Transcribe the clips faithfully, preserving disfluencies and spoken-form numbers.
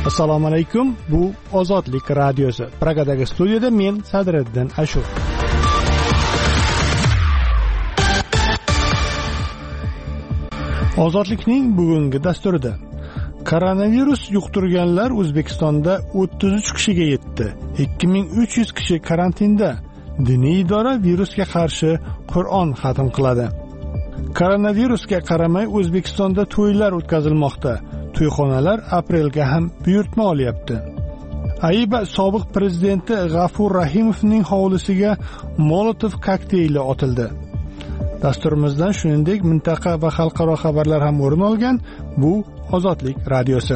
Assalomu alaykum. Bu Ozodlik radiosi. Pragadagi studiyada men Sadriddin Ashur. Ozodlikning bugungi dasturida koronavirus yuqtirganlar O'zbekistonda o'ttiz uch kishiga yetdi. ikki ming uch yuz kishi karantinda. Diniy idora virusga qarshi Qur'on xatm qiladi. Koronavirusga qaramay O'zbekistonda to'ylar o'tkazilmoqda. To'yxonalar aprelga ham buyurtma olyapti. Ayba sobiq prezidenti G'afur Rahimovning hovlisiga Molotov kokteyli otildi. Dasturimizdan shuningdek mintaqa va xalqaro xabarlar ham o'rin olgan. Bu Ozodlik radiosi.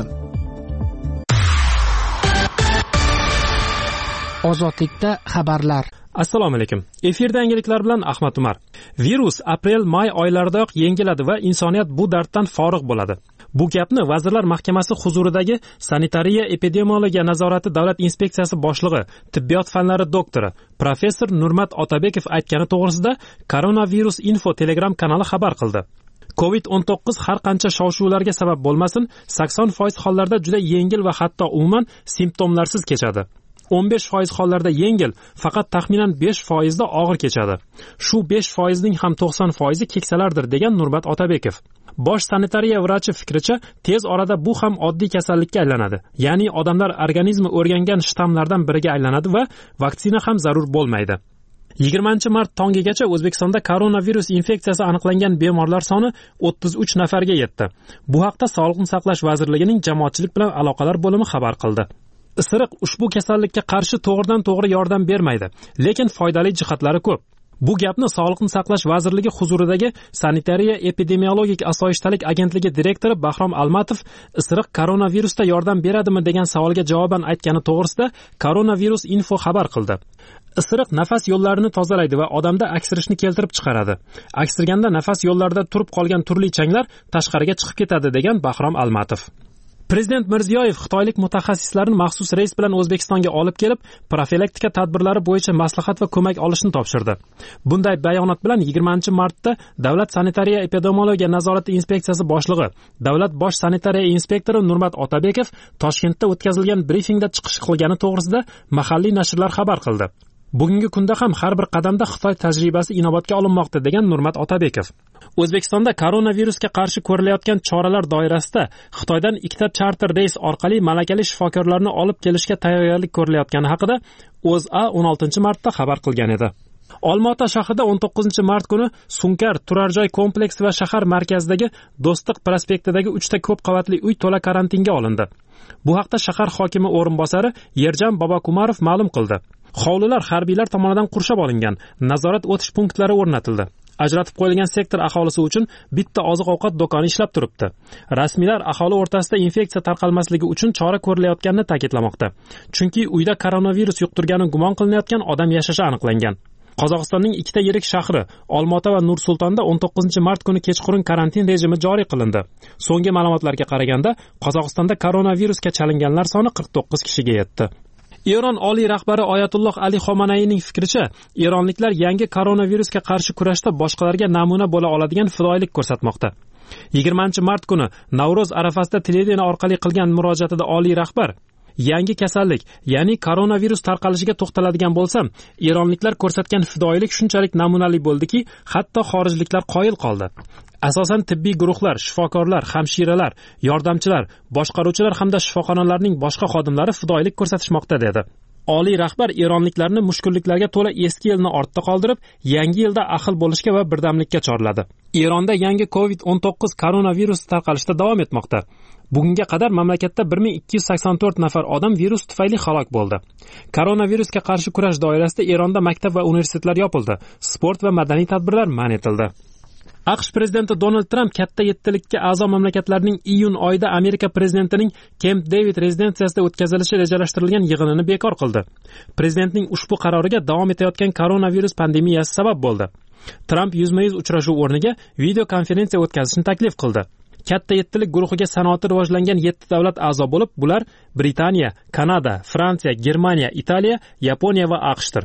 Ozodlikda xabarlar. Assalomu alaykum. Efirda yangiliklar bilan Ahmad Umar. Virus aprel-may oylaridayoq yengiladi va insoniyat bu darddan forig' bo'ladi. Bu gapni Vazirlar Mahkamasi huzuridagi Sanitariya epidemiologiya nazorati davlat inspeksiyasi boshlig'i, tibbiyot fanlari doktori, professor Nurmat Otabekov aytgani to'g'risida Koronavirus Info Telegram kanali xabar qildi. covid o'n to'qqiz har qancha shov-shuvlarga sabab bo'lmasin, sakson foiz hollarda juda yengil va hatto umuman simptomlarsiz kechadi. o'n besh foiz hollarda yengil, faqat taxminan besh foizda og'ir kechadi. Shu besh foizning ham to'qson foizi keksalardir, degan Nurmat Otabekov. Bosh sanitariya vrachi fikricha, tez orada bu ham oddiy kasallikka aylanadi. Ya'ni odamlar organizmi o'rgangan shtammlardan biriga aylanadi va vaksina ham zarur bo'lmaydi. yigirmanchi mart tongigacha O'zbekistonda koronavirus infeksiyasi aniqlangan bemorlar soni o'ttiz uch nafarga yetdi. Bu haqda Sog'liqni saqlash vazirligining jamoatchilik bilan aloqalar bo'limi xabar qildi. Isiriq ushbu kasallikka qarshi to'g'ridan-to'g'ri yordam bermaydi, lekin foydali jihatlari ko'p. Bu gapni Sog'liqni saqlash vazirligi huzuridagi Sanitariya epidemiologik osoyishtalik agentligi direktori Bahrom Almatov isiriq koronavirusda yordam beradimi degan savolga javoban aytgani to'g'risida Koronavirus Info xabar qildi. Isiriq nafas yo'llarini tozalaydi va odamda aksirishni keltirib chiqaradi. Aksirganda nafas yo'llarida turib qolgan turli changlar tashqariga chiqib ketadi, degan Bahrom Almatov. Prezident Mirziyoyev xitoylik mutaxassislarni maxsus reys bilan O'zbekistonga olib kelib, profilaktika tadbirlari bo'yicha maslahat va ko'mak olishni topshirdi. Bunday bayonot bilan yigirmanchi martda Davlat sanitariya epidemiologiya nazorati inspeksiyasi boshlig'i, Davlat bosh sanitariya inspektori Nurmat Otabekov Toshkentda o'tkazilgan brifingda chiqish qilgani to'g'risida mahalliy nashrlar xabar qildi. Bugungi kunda ham har bir qadamda Xitoy tajribasi inobatga olinmoqda, degan Nurmat Otabekov. O'zbekistonda koronavirusga qarshi ko'rilayotgan choralar doirasida Xitoydan ikkita charter reys orqali malakali shifokorlarni olib kelishga tayyorgarlik ko'rilayotgani haqida O'zA o'n oltinchi martda xabar qilgan edi. Olmaota shahrida o'n to'qqizinchi mart kuni Sunkar turar joy kompleksi va shahar markazidagi Do'stlik prospektidagi uchta ko'p qavatli uy to'la karantinga olindi. Bu haqda shahar hokimi o'rinbosari Yerjan Bobokumarov ma'lum qildi. Hovlilar harbiylar tomonidan qurshab olingan, nazorat o'tish punktlari o'rnatildi. Ajratib qo'yilgan sektor aholisi uchun bitta oziq-ovqat do'koni ishlab turibdi. Rasmiylar aholi o'rtasida infeksiya tarqalmasligi uchun chora ko'rilayotganini ta'kidlamoqda. Chunki uyda koronavirus yuqtirgani gumon qilinayotgan odam yashashi aniqlangan. Qozog'istonning ikkita yirik shahri Olmaota va Nur-Sultonda o'n to'qqizinchi mart kuni kechqurun karantin rejimi joriy qilindi. So'nggi ma'lumotlarga qaraganda Qozog'istonda koronavirusga chalinganlar soni qirq to'qqiz kishiga yetdi. Eron oliy rahbari Oyatulloh Ali Xomanayning fikricha, eronliklar yangi koronavirusga qarshi kurashda boshqalarga namuna bo'la oladigan fidoyilik ko'rsatmoqda. yigirmanchi mart kuni Navro'z arafasida televideniya orqali qilgan murojaatida oliy rahbar yangi kasallik, ya'ni koronavirus tarqalishiga to'xtaladigan bo'lsam, eronliklar ko'rsatgan fidoyilik shunchalik namunali bo'ldiki, hatto xorijliklar qoyil qoldi. Asosan tibbiy guruhlar, shifokorlar, hamshiralar, yordamchilar, boshqaruvchilar hamda shifoxonalarning boshqa xodimlari fidoyilik ko'rsatishmoqda, dedi. Oliy rahbar eronliklarni mushkulliklarga to'la eski yilni ortda qoldirib, yangi yilda ahil bo'lishga va birdamlikka chorladi. Eronda yangi covid o'n to'qqiz koronavirus tarqalishda davom etmoqda. Bugunga qadar mamlakatda bir ming ikki yuz sakson to'rt nafar odam virus tufayli halok bo'ldi. Koronavirusga qarshi kurash doirasida Eronda maktab va universitetlar yopildi. Sport va madaniy tadbirlar man etildi. AQSh prezidenti Donald Trump katta yettilikka a'zo mamlakatlarning iyun oyida Amerika prezidentining Camp David rezidensiyasida o'tkazilishi rejalashtirilgan yig'inini bekor qildi. Prezidentning ushbu qaroriga davom etayotgan koronavirus pandemiyasi sabab bo'ldi. Trump yuzma-yuz uchrashuv o'rniga video konferensiya o'tkazishni taklif qildi. Katta yettilik guruhiga sanoati rivojlangan yetti davlat a'zo bo'lib, bular Britaniya, Kanada, Fransiya, Germaniya, Italiya, Yaponiya va AQShdir.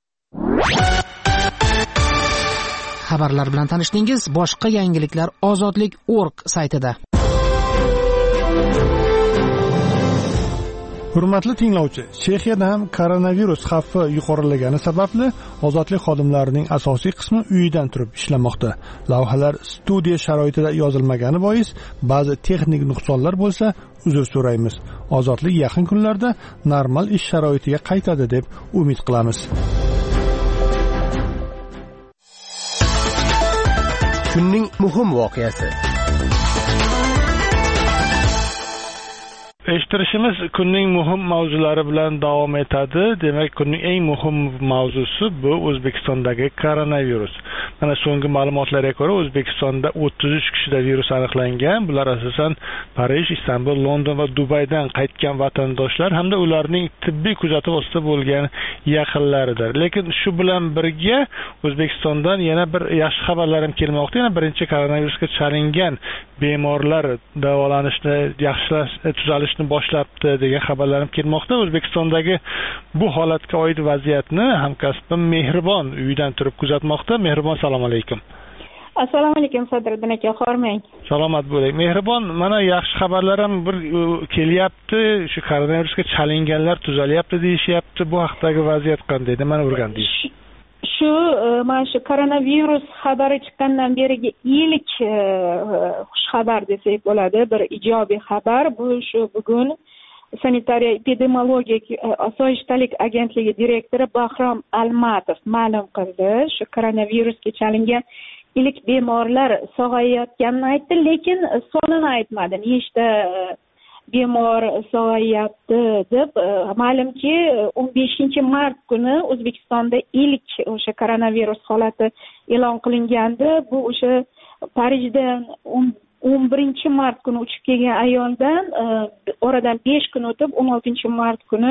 Xabarlar bilan tanishdingiz. Boshqa yangiliklar ozodlik точка org saytida. Hurmatli tinglovchi, Chexiyada ham koronavirus xavfi yuqorilagani sababli ozodlik xodimlarining asosiy qismi uyidan turib ishlamoqda. Lavhalar studiya sharoitida yozilmagani bois ba'zi texnik nuqsonlar bo'lsa, uzr so'raymiz. Ozodlik yaqin kunlarda normal ish sharoitiga qaytadi deb umid qilamiz. Kunning muhim voqeasi. Eshittirishimiz kunning muhim mavzulari bilan davom etadi. Demak, kunning eng muhim mavzusi bu O'zbekistondagi koronavirus. Mana so'nggi ma'lumotlarga ko'ra O'zbekistonda o'ttiz uch kishida virus aniqlangan. Bular asosan Parij, Istanbul, London va Dubaydan qaytgan vatandoshlar hamda ularning tibbiy kuzatuv ostida bo'lgan yaqinlaridir. Lekin shu bilan birga O'zbekistondan yana bir yaxshi xabarlar ham kelmoqda. Yana birinchi koronavirusga chalingan bemorlar davolanishni, yaxshilash, tuzalishni boshlabdi degan xabarlar ham kelmoqda. O'zbekistondagi bu holatga oid vaziyatni hamkasbim Mehribon uyidan turib kuzatmoqda. Mehribon, assalomu alaykum. Assalomu alaykum Sadriddin aka, hormang. Salomat bo'ling. Mehribon, mana yaxshi xabarlar ham bir kelyapti. Shu koronavirusga chalinganlar tuzalyapti deyishyapti. Bu haqdagi vaziyat qanday? Nimani o'rgandingiz? Shu mana shu koronavirus xabari chiqqandan berigi ilk xush xabar desak bo'ladi, bir ijobiy xabar. Bu shu bugun Sanitariya epidemiologik osoyishtalik agentligi direktori Bahrom Almatov ma'lum qildi. Shu koronavirusga chalingan ilk bemorlar sog'ayayotganini aytdi, lekin sonini aytmadi. Nechta bemor sog'ayapti deb. Ma'lumki, o'n beshinchi mart kuni O'zbekistonda ilk o'sha koronavirus holati e'lon qilingandi. Bu o'sha Parijdan o'n birinchi mart kuni uchib kelgan ayoldan oradan besh kun o'tib o'n oltinchi mart kuni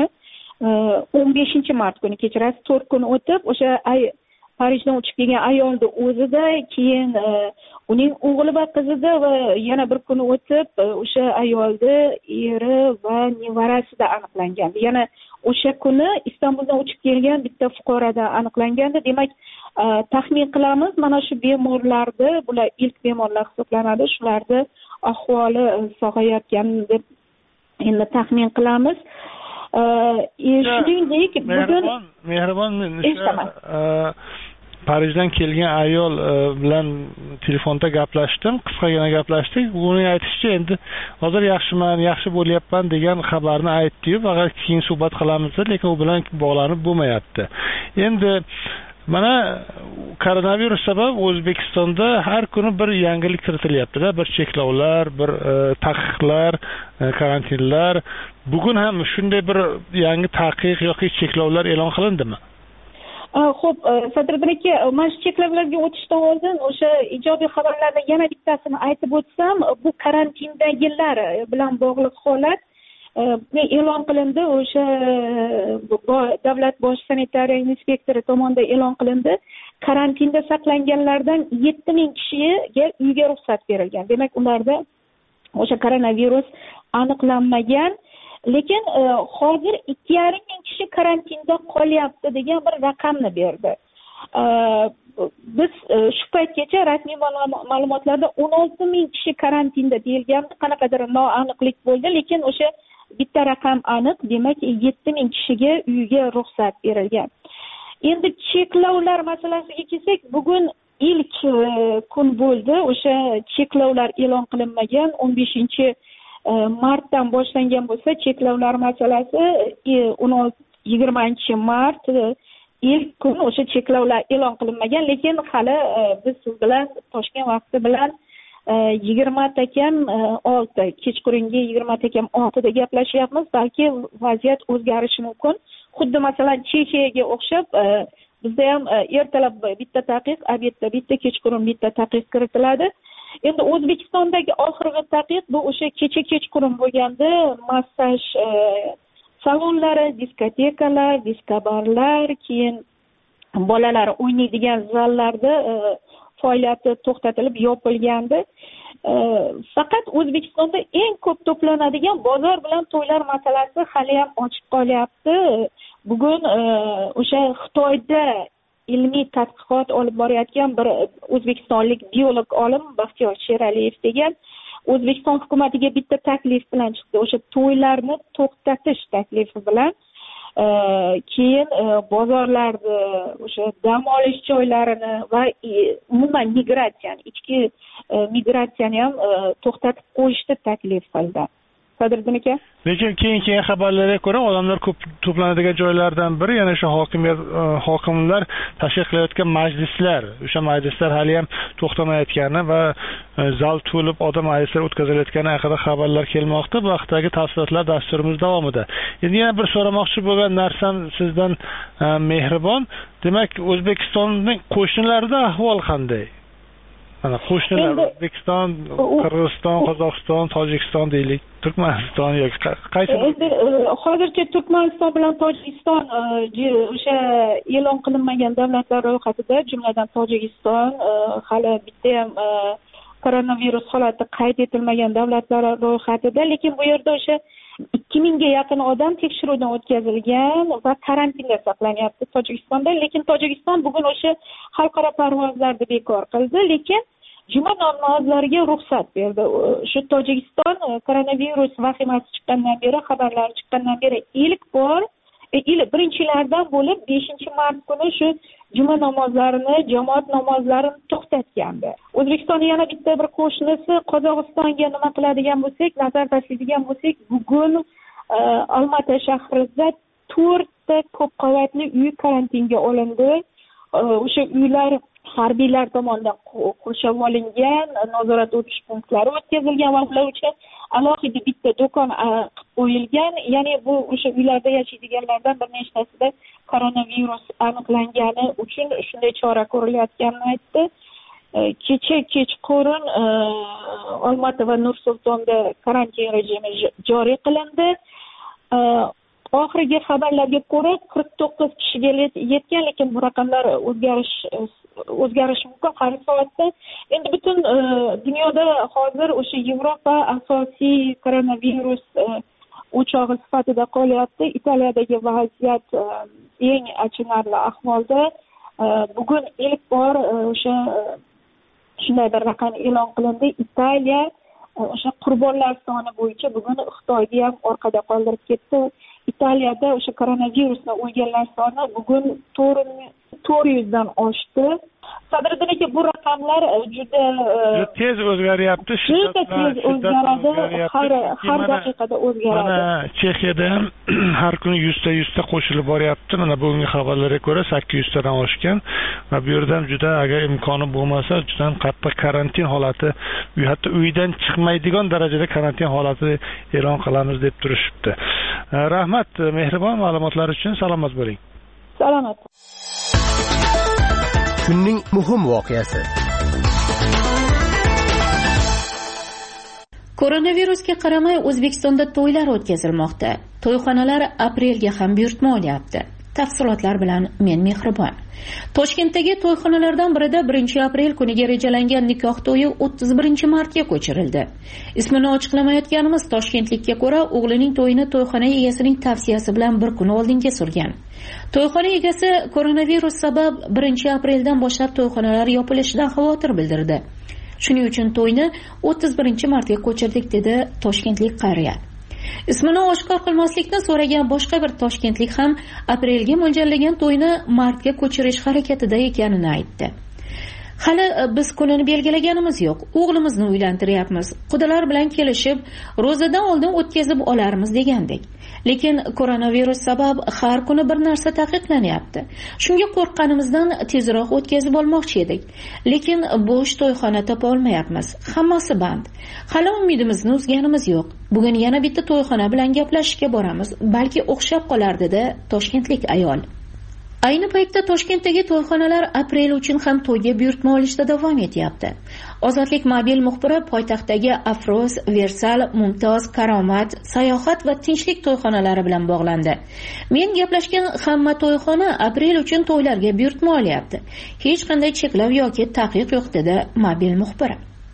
o'n beshinchi mart kuni kechirasiz to'rt kun o'tib o'sha Parijdan uchib kelgan ayolni o'zida, keyin uning o'g'li va qizida va yana bir kun o'tib o'sha ayolni eri va nevarasida aniqlangan. Yana o'sha kuni Istanbuldan uchib kelgan bitta fuqaroda aniqlangandi. Demak, taxmin qilamiz, mana shu bemorlarni, bular ilk bemorlar hisoblanadi, shularni ahvoli sog'ayotgan deb endi taxmin qilamiz. Shuningdek, bugun Mehribon, Parijdan kelgan ayol bilan telefonda gaplashdim, qisqagina gaplashdik. Uning aytishicha, endi hozir yaxshiman, yaxshi bo'lyapman degan xabarni aytdi-yu, faqat keyin suhbat qilamiz, lekin u bilan bog'lanib bo'lmayapti. Endi mana koronavirus sabab O'zbekistonda har kuni bir yangilik kiritilyapti-da, bir cheklovlar, bir taqiqlar, karantinlar. Bugun ham shunday bir yangi taqiq yoki cheklovlar e'lon qilindimi? Xo'p, Sadriddin aka, mana shu cheklovlarga o'tishdan oldin o'sha ijobiy xabarlardan yana bittasini aytib o'tsam, bu karantindagilar bilan bog'liq holat e'lon qilindi. O'sha davlat bosh sanitariya inspektori tomonidan e'lon qilindi. Karantinda saqlanganlardan yetti ming kishiga uyga ruxsat berilgan. Demak, ularda o'sha koronavirus aniqlanmagan. Lekin hozir ikki yarim ming kishi karantinda qolyapti degan bir raqamni berdi. Biz shu paytgacha rasmiy ma'lumotlarda o'n olti ming kishi karantinda deyilgandi. Qanaqadir noaniqlik bo'ldi, lekin o'sha bitta raqam aniq, demak yetti ming kishiga uyga ruxsat berilgan. Endi cheklovlar masalasiga kelsak, bugun ilk kun bo'ldi. O'sha cheklovlar e'lon qilinmagan. o'n beshinchi martdan boshlangan bo'lsa, cheklovlar masalasi yigirmanchi mart ilk kun o'sha cheklovlar e'lon qilinmagan, lekin hali biz siz bilan Toshkent vaqti bilan yigirmata kam olti, kechqurungi yigirmata kam oltida gaplashyapmiz. Balki vaziyat o'zgarishi mumkin. Xuddi masalan Chexiyaga o'xshab bizda ham ertalab bitta taqiq, obedda bitta, kechqurun bitta taqiq kiritiladi. Endi O'zbekistondagi oxirgi taqiq bu o'sha kecha kechqurun bo'lganda massaj salonlari, diskotekalar, diskobarlar, keyin bolalar o'ynaydigan zallarda faoliyati to'xtatilib yopilgandi. Faqat O'zbekistonda eng ko'p to'planadigan bozor bilan to'ylar masalasi hali ham ochiq qolyapti. Bugun o'sha Xitoyda ilmiy tadqiqot olib borayotgan bir o'zbekistonlik biolog olim Baxtiyor Sheraliyev degan, O'zbekiston hukumatiga bitta taklif bilan chiqdi, o'sha to'ylarni to'xtatish taklifi bilan. Keyin bozorlarni, o'sha dam olish joylarini va umuman migratsiyani, ichki migratsiyani ham to'xtatib qo'yishni taklif qildi. Sadriddin aka. Lekin keyin keyin xabarlarga ko'ra odamlar ko'p to'planadigan joylardan biri yana o'sha hokimiyat hokimlar tashkil qilayotgan majlislar, o'sha majlislar hali ham to'xtamayotgani va zal to'lib odam majlislar o'tkazilayotgani haqida xabarlar kelmoqda. Bu haqdagi tafsilotlar dasturimiz davomida. Endi yana bir so'ramoqchi bo'lgan narsam sizdan Mehribon, demak O'zbekistonning qo'shnilarida ahvol qanday? Mana qo'shnilar O'zbekiston, Qirg'iziston, Qozog'iston, Tojikiston deylik, Turkmaniston yoki qaysi? Endi hozircha Turkmaniston bilan Tojikiston o'sha e'lon qilinmagan davlatlar ro'yxatida, jumladan Tojikiston hali bitta ham koronavirus holati qayd etilmagan davlatlar ro'yxatida, lekin bu yerda o'sha ikki mingga yaqin odam tekshiruvdan o'tkazilgan va karantinda saqlanyapti Tojikistonda, lekin Tojikiston bugun o'sha xalqaro parvozlarni bekor qildi, lekin juma namozlariga ruxsat berdi. Shu Tojikiston koronavirus vahimasi chiqqandan beri, xabarlar chiqqandan beri ilk bor, ilk birinchilardan bo'lib beshinchi mart kuni shu juma namozlarini, jamoat namozlarini to'xtatgandi. O'zbekistonning yana bitta bir qo'shnisi Qozog'istonga nima qiladigan bo'lsak, nazar tashlaydigan bo'lsak, bugun Olmaota shahrida to'rtta ko'p qavatli uy karantinga olindi. O'sha uylar harbiylar tomonidan qurshab olingan, nazorat o'tish punktlari o'tkazilgan va ular uchun alohida bitta do'kon qilib qo'yilgan. Ya'ni bu o'sha uylarda yashaydiganlardan bir nechtasida koronavirus aniqlangani uchun shunday chora ko'rilayotganini aytdi. Kecha kechqurun Olmaota va Nur-Sultonda karantin rejimi joriy qilindi. Oxirgi xabarlarga ko'ra qirq to'qqiz kishiga yetgan, lekin bu raqamlar o'zgarish o'zgarishi mumkin har soatda. Endi butun dunyoda hozir o'sha Yevropa asosiy koronavirus o'chog'i sifatida qolyapti. Italiyadagi vaziyat eng achinarli ahvolda. Bugun ilk bor o'sha shunday bir raqam e'lon qilindi. Italiya o'sha qurbonlar soni bo'yicha bugun Xitoyni ham orqada qoldirib ketdi. Italiyada o'sha koronavirusni o'lganlar soni bugun to'rt yuzdan oshdi. Sadriddin aka, bu raqamlar juda tez o'zgaryapti, juda tez o'zgaradi, har har daqiqada o'zgaradi. Mana Chexiyada ham har kuni yuzta yuzta qo'shilib boryapti. Mana bugungi xabarlarga ko'ra sakkiz yuztadan oshgan va bu yerda ham juda, agar imkoni bo'lmasa, juda qattiq karantin holati, hatto uydan chiqmaydigan darajada karantin holati e'lon qilamiz deb turishibdi. Rahmat Mehribon, ma'lumotlar uchun. Salomat bo'ling. Salomat. Kunning muhim voqeasi. Koronavirusga qaramay O'zbekistonda to'ylar o'tkazilmoqda. To'yxonalar aprelga ham buyurtma olyapti. Tafsilotlar bilan men Mehribon. Toshkentdagi to'yxonalardan birida birinchi aprel kuniga rejalangan nikoh to'yi o'ttiz birinchi martga ko'chirildi. Ismini ochiqlamayotganimiz toshkentlikka ko'ra, o'g'lining to'yini to'yxona egasining tavsiyasi bilan bir kun oldinga surgan. To'yxona egasi koronavirus sabab birinchi apreldan boshlab to'yxonalar yopilishidan xavotir bildirdi. Shuning uchun to'yni o'ttiz birinchi martga ko'chirdik, dedi toshkentlik qariya. Ismini oshkor qilmaslikni so'ragan boshqa bir toshkentlik ham aprelga mo'ljallagan to'yni martga ko'chirish harakatida ekanini aytdi. Hali biz kunini belgilaganimiz yo'q. O'g'limizni uylantiryapmiz. Qudalar bilan kelishib, ro'zadan oldin o'tkazib olarmiz degandik. Lekin koronavirus sabab har kuni bir narsa taqiqlanyapti. Shunga qo'rqqanimizdan tezroq o'tkazib olmoqchi edik. Lekin bo'sh to'yxona topa olmayapmiz. Hammasi band. Hali umidimizni uzganimiz yo'q. Bugun yana bitta to'yxona bilan gaplashishga boramiz. Balki o'xshab qolar, dedi toshkentlik ayol. Ayni paytda Toshkentdagi to'yxonalar aprel uchun ham to'yga buyurtma olishda davom etyapti. Ozodlik mobil muxbiri poytaxtdagi Afroz, Versal, Mumtoz, Karomat, Sayohat va Tinchlik to'yxonalari bilan bog'landi. Men gaplashgan hamma to'yxona aprel uchun to'ylarga buyurtma olyapti. Hech qanday cheklov yoki taqiq yo'q, dedi mobil muxbiri.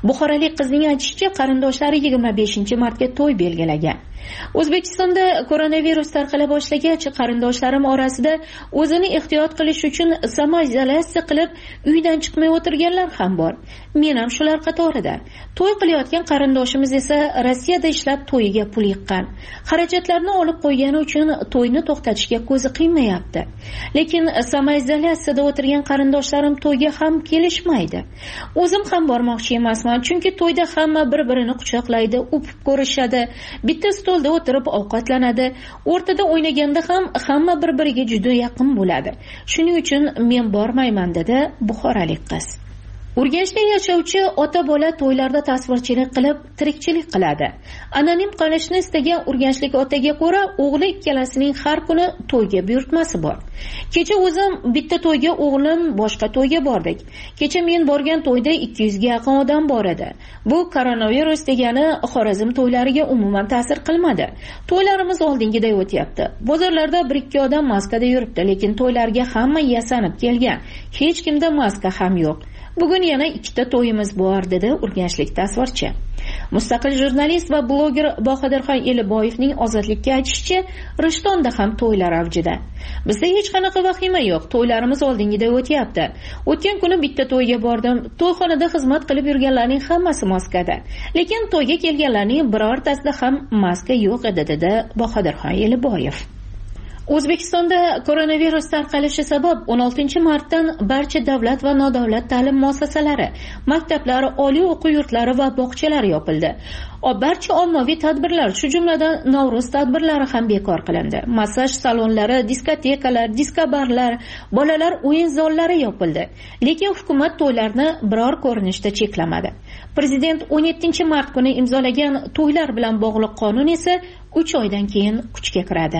Buxorolik qizning aytishicha, qarindoshlari yigirma beshinchi martga to'y belgilagan. O'zbekistonda koronavirus tarqala boshlagach, qarindoshlarim orasida o'zini ehtiyot qilish uchun samoizolyatsiya qilib uydan chiqmay o'tirganlar ham bor. Men ham shular qatorida. To'y qilayotgan qarindoshimiz esa Rossiyada ishlab to'yiga pul yiqqan. Xarajatlarni olib qo'ygani uchun to'yni to'xtatishga ko'zi qiymayapti. Lekin samoizolyatsiyada o'tirgan qarindoshlarim to'yga ham kelishmaydi. O'zim ham bormoqchi emasman, chunki to'yda hamma bir-birini quchoqlaydi, o'pib ko'rishadi. Bitta stolda o'tirib ovqatlanadi. O'rtada o'ynaganda ham hamma bir-biriga juda yaqin bo'ladi. Shuning uchun men bormayman dedi buxorolik qiz. Urganchda yashovchi ota-bola to'ylarda tasvirchilik qilib tirikchilik qiladi. Anonim qolishni istagan urganchlik otaga ko'ra, o'g'li ikkalasining har kuni to'yga buyurtmasi bor. Kecha o'zim bitta to'yga, o'g'lim boshqa to'yga bordik. Kecha men borgan to'yda ikki yuz ga yaqin odam bor edi. Bu koronavirus degani Xorazm to'ylariga umuman ta'sir qilmadi. To'ylarimiz oldingiday o'tyapti. Bozorlarda bir ikki odam maskada yuribdi, lekin to'ylarga hamma yasanib kelgan. Hech kimda maska ham yo'q. Bugun yana ikkita to'yimiz bor dedi urganchlik tasvirchi. Mustaqil jurnalist va bloger Bahodirxon Eliboyevning Ozodlikka aytishicha, Rishtonda ham to'ylar avjida. Bizda hech qanaqa vahima yo'q, to'ylarimiz oldingiday o'tyapti. O'tgan kuni bitta to'yga bordim. To'yxonada xizmat qilib yurganlarning hammasi maskada. Lekin to'yga kelganlarning birortasida ham maska yo'q edi dedi Bahodirxon Eliboyev. O'zbekistonda koronavirus tarqalishi sabab o'n oltinchi martdan barcha davlat va nodavlat ta'lim muassasalari, maktablar, oliy o'quv yurtlari va bog'chalar yopildi. Barcha ommaviy tadbirlar, shu jumladan Navro'z tadbirlari ham bekor qilindi. Massaj salonlari, diskotekalar, diskobarlar, bolalar o'yin zollari yopildi. Lekin hukumat to'ylarni biror ko'rinishda cheklamadi. Prezident o'n yettinchi mart kuni imzolagan to'ylar bilan bog'liq qonun esa uch oydan keyin kuchga kiradi.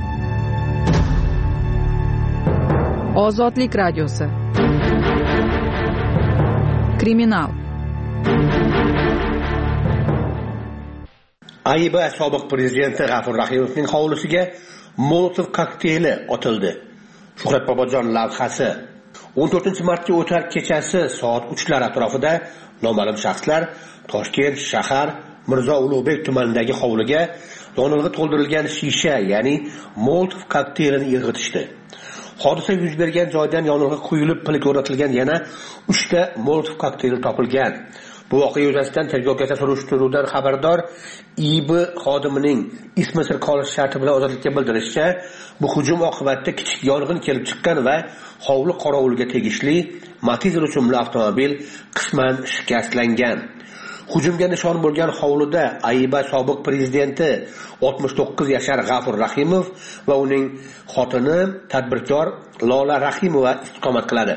Ozodlik radiosi. Kriminal. Ayba sobiq prezidenti G'afur Rahimovning hovlisiga Molotov kokteyli otildi. Shuhrat Bobojon lavhasi. o'n to'rtinchi martga o'tar kechasi soat uchlar atrofida noma'lum shaxslar Toshkent shahar Mirzo Ulug'bek tumanidagi hovliga yonilg'i to'ldirilgan shisha, ya'ni Molotov kokteylini irg'itishdi. Hodisa yuz bergan joydan yonilg'i quyilib pilga o'rnatilgan yana uchta Molotov kokteyli topilgan. Bu voqea yuzasidan tergovgacha surishtiruvdan xabardor I B xodimining ismi sir qolish sharti bilan Ozodlikka bildirishicha, bu hujum oqibatida kichik yong'in kelib chiqqan va hovli qorovuliga tegishli Matiz rusumli avtomobil qisman shikastlangan. Hujumga nishon bo'lgan hovlida Ayba sobiq prezidenti oltmish to'qqiz yashar G'afur Rahimov va uning xotini tadbirkor Lola Rahimova istiqomat qiladi.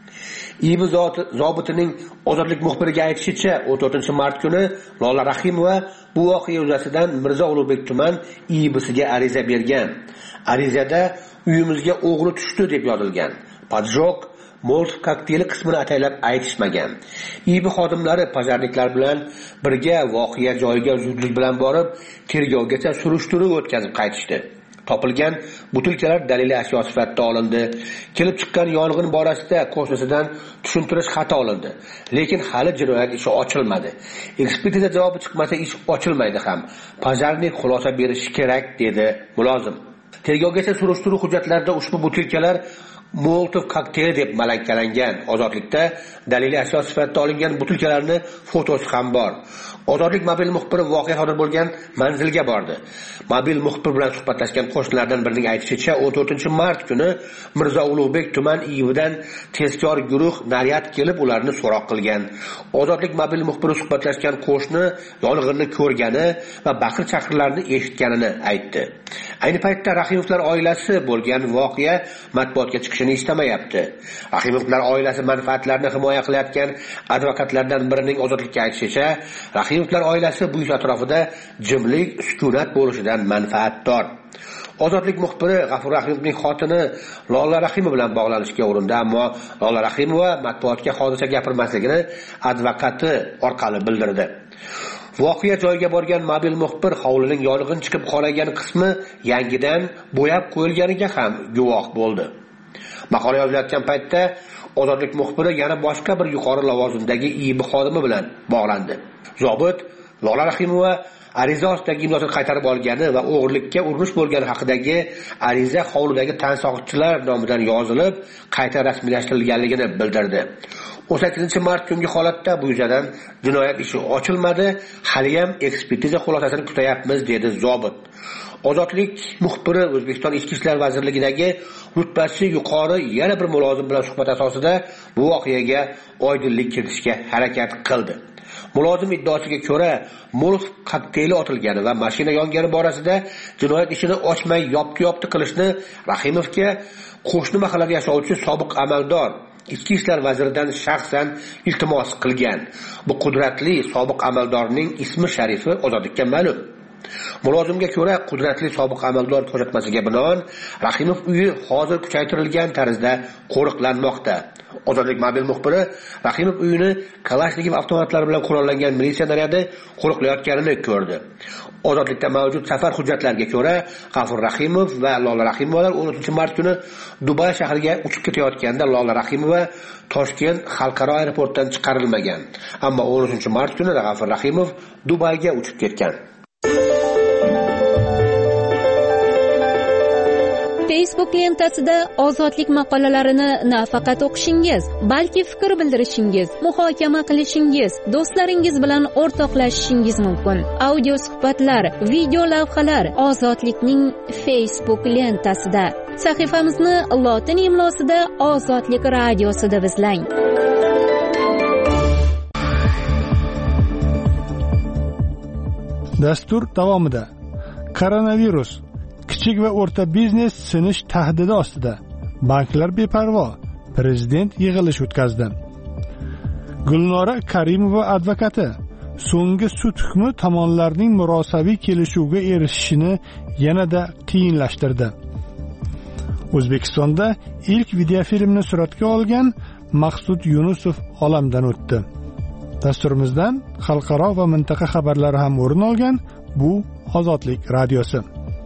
I B zobitining Ozodlik muxbiriga aytishicha, o'n to'rtinchi mart kuni Lola Rahimova bu voqea yuzasidan Mirzo Ulug'bek tuman I B'siga ariza bergan. Arizada uyimizga o'g'ri tushdi deb yozilgan. Padjok Molotov kokteyli qismini ataylab aytishmagan. I B xodimlari pajarniklar bilan birga voqea joyiga zudlik bilan borib, tergovgacha surishtiruv o'tkazib qaytishdi. Topilgan butilkalar daliliy ashyo sifatida olindi. Kelib chiqqan yong'in borasida qo'shnisidan tushuntirish xati olindi. Lekin hali jinoyat ishi ochilmadi. Ekspertiza javobi chiqmasa ish ochilmaydi ham. Pajarnik xulosa berishi kerak dedi mulozim. Tergovgacha surishtiruv hujjatlarida ushbu butilkalar Molotov kokteyli deb malakkalangan. Ozodlikda daliliy ashyo sifatida olingan butilkalarni fotosi ham bor. Ozodlik mobil muxbiri voqea sodir bo'lgan manzilga bordi. Mobil muxbir bilan suhbatlashgan qo'shnilardan birining aytishicha, o'n to'rtinchi mart kuni Mirzo Ulug'bek tuman I B'dan tezkor guruh naryad kelib ularni so'roq qilgan. Ozodlik mobil muxbiri suhbatlashgan qo'shni yong'inni ko'rgani va baqir-chaqirlarni eshitganini aytdi. Ayni paytda Rahimovlar oilasi bo'lgan voqea matbuotga chiqishini istamayapti. Rahimovlar oilasi manfaatlarini himoya qilayotgan advokatlardan birining Ozodlikka aytishicha, Rahimovlar oilasi bu ish atrofida jimlik, sukunat bo'lishidan manfaatdor. Ozodlik muxbiri G'afur Rahimovning xotini Lola Rahimova bilan bog'lanishga urindi, ammo Lola Rahimova matbuotga hodisa gapirmasligini advokati orqali bildirdi. Voqea joyiga borgan mobil muxbir hovlining yong'in chiqib qolgan qismi yangidan bo'yab qo'yilganiga ham guvoh bo'ldi. Maqola yozilayotgan paytda Ozodlik muxbiri yana boshqa bir yuqori lavozimdagi I B xodimi bilan bog'landi. Zobit Lola Rahimova ariza ostidagi imzosini qaytarib olgani va o'g'irlikka urinish bo'lgani haqidagi ariza hovlidagi tan sog'itchilar nomidan yozilib, qayta rasmiylashtirilganligini bildirdi. o'n sakkizinchi mart kungi holatda bu yuzasidan jinoyat ishi ochilmadi, hali ham ekspertiza xulosasini kutayapmiz, dedi Zobit. Ozodlik muxbiri O'zbekiston Ichki ishlar vazirligidagi rutbasi yuqori yana bir mulozim bilan suhbat asosida bu voqeaga oydinlik kiritishga harakat qildi. Mulozim iddaosiga ko'ra, Molotov kokteyli otilgani va mashina yongani borasida jinoyat ishini ochmay yopti-yopti qilishni Rahimovga qo'shni mahallada yashovchi sobiq amaldor Ichki ishlar vaziridan shaxsan iltimos qilgan. Bu qudratli sobiq amaldorning ismi sharifi ozodlikka ma'lum. Mulozimga ko'ra, qudratli sobiq amaldor ko'rsatmasiga binoan Rahimov uyi hozir kuchaytirilgan tarzda qo'riqlanmoqda. Ozodlik mobil muxbiri Rahimov uyini Kalashnikov avtomatlari bilan qurollangan militsiya naryadi qo'riqlayotganini ko'rdi. Ozodlikda mavjud safar hujjatlariga ko'ra, G'afur Rahimov va Lola Rahimovalar o'n uchinchi mart kuni Dubay shahriga uchib ketayotganda Lola Rahimova Toshkent xalqaro aeroportdan chiqarilmagan. Ammo o'n uchinchi mart kuni G'afur Rahimov Dubayga uchib ketgan. Facebook lentasida ozodlik maqolalarini nafaqat o'qishingiz, balki fikr bildirishingiz, muhokama qilishingiz, do'stlaringiz bilan o'rtoqlashishingiz mumkin. Audio suhbatlar, video lavhalar ozodlikning Facebook lentasida. Sahifamizni lotin imlosida Ozodlik radiosi deb izlang. Dastur davomida koronavirus kichik va o'rta biznes sinish tahdidi ostida. Banklar beparvo. Prezident yig'ilish o'tkazdi. Gulnora Karimova advokati so'nggi sud hukmi tomonlarning murosaviy kelishuvga erishishini yanada qiyinlashtirdi. O'zbekistonda ilk videofilmni suratga olgan Maqsud Yunusov olamdan o'tdi. Dasturimizdan xalqaro va mintaqa xabarlari ham o'rin olgan. Bu Ozodlik radiosi.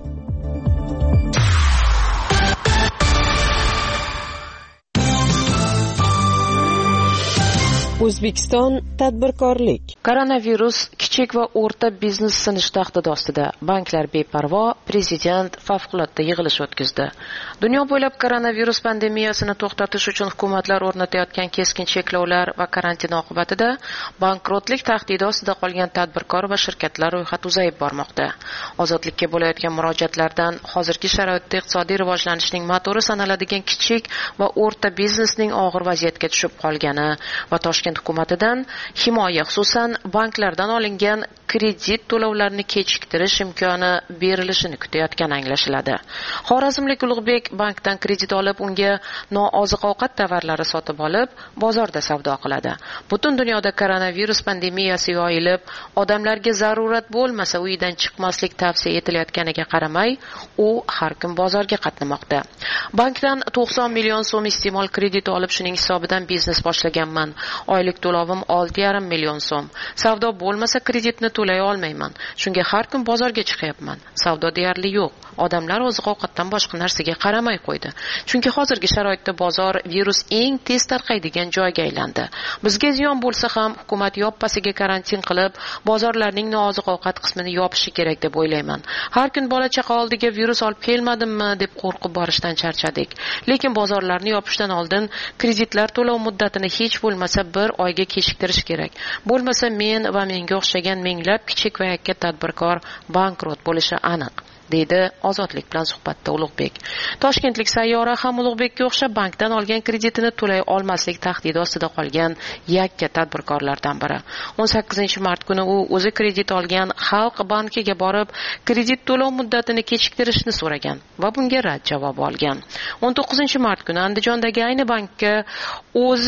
O'zbekiston tadbirkorlik. Koronavirus kichik va o'rta biznes sinish tahdidi ostida. Banklar beparvo, prezident favqulodda yig'ilish o'tkazdi. Dunyo bo'ylab koronavirus pandemiyasini to'xtatish uchun hukumatlar o'rnatayotgan keskin cheklovlar va karantin oqibatida bankrotlik tahdidi ostida qolgan tadbirkor va shirkatlar ro'yxati uzayib bormoqda. Ozodlikka bo'layotgan murojaatlardan hozirgi sharoitda iqtisodiy rivojlanishning motori sanaladigan kichik va o'rta biznesning og'ir vaziyatga tushib qolgani va Toshkent hukumatidan himoya, xususan banklardan olingan kredit to'lovlarini kechiktirish imkoni berilishini kutayotgani anglashiladi. Xorazmlik Ulug'bek bankdan kredit olib, unga nooziq-ovqat tovarlari sotib olib, bozorda savdo qiladi. Butun dunyoda koronavirus pandemiyasi yoyilib, odamlarga zarurat bo'lmasa uyidan chiqmaslik tavsiya etilayotganiga qaramay, u har kun bozorga qatnamoqda. Bankdan to'qson million so'm iste'mol krediti olib, shuning hisobidan biznes boshlaganman. Oylik to'lovim olti yarim million so'm. Savdo bo'lmasa kreditni to'lay olmayman. Shunga har kun bozorga chiqyapman. Savdo deyarli yo'q. Odamlar oziq-ovqatdan boshqa narsaga qaramay qo'ydi. Chunki hozirgi sharoitda bozor virus eng tez tarqaydigan joyga aylandi. Bizga ziyon bo'lsa ham hukumat yoppasiga karantin qilib, bozorlarning nooziq-ovqat qismini yopishi kerak deb o'ylayman. Har kun bola-chaqa oldiga virus olib kelmadimmi deb qo'rqib borishdan charchadik. Lekin bozorlarni yopishdan oldin kreditlar to'lov muddatini hech bo'lmasa bir oyga kechiktirish kerak. Bo'lmasa men va menga o'xshagan minglab kichik va yakka tadbirkor bankrot bo'lishi aniq, deydi Ozodlik bilan suhbatda Ulug'bek. Toshkentlik Sayyora ham Ulug'bekka o'xshab bankdan olgan kreditini to'lay olmaslik tahdidi ostida qolgan yakka tadbirkorlardan biri. o'n sakkizinchi mart kuni u o'zi kredit olgan Xalq bankiga borib, kredit to'lov muddatini kechiktirishni so'ragan va bunga rad javobi olgan. o'n to'qqizinchi mart kuni Andijondagi ayni bankka o'zi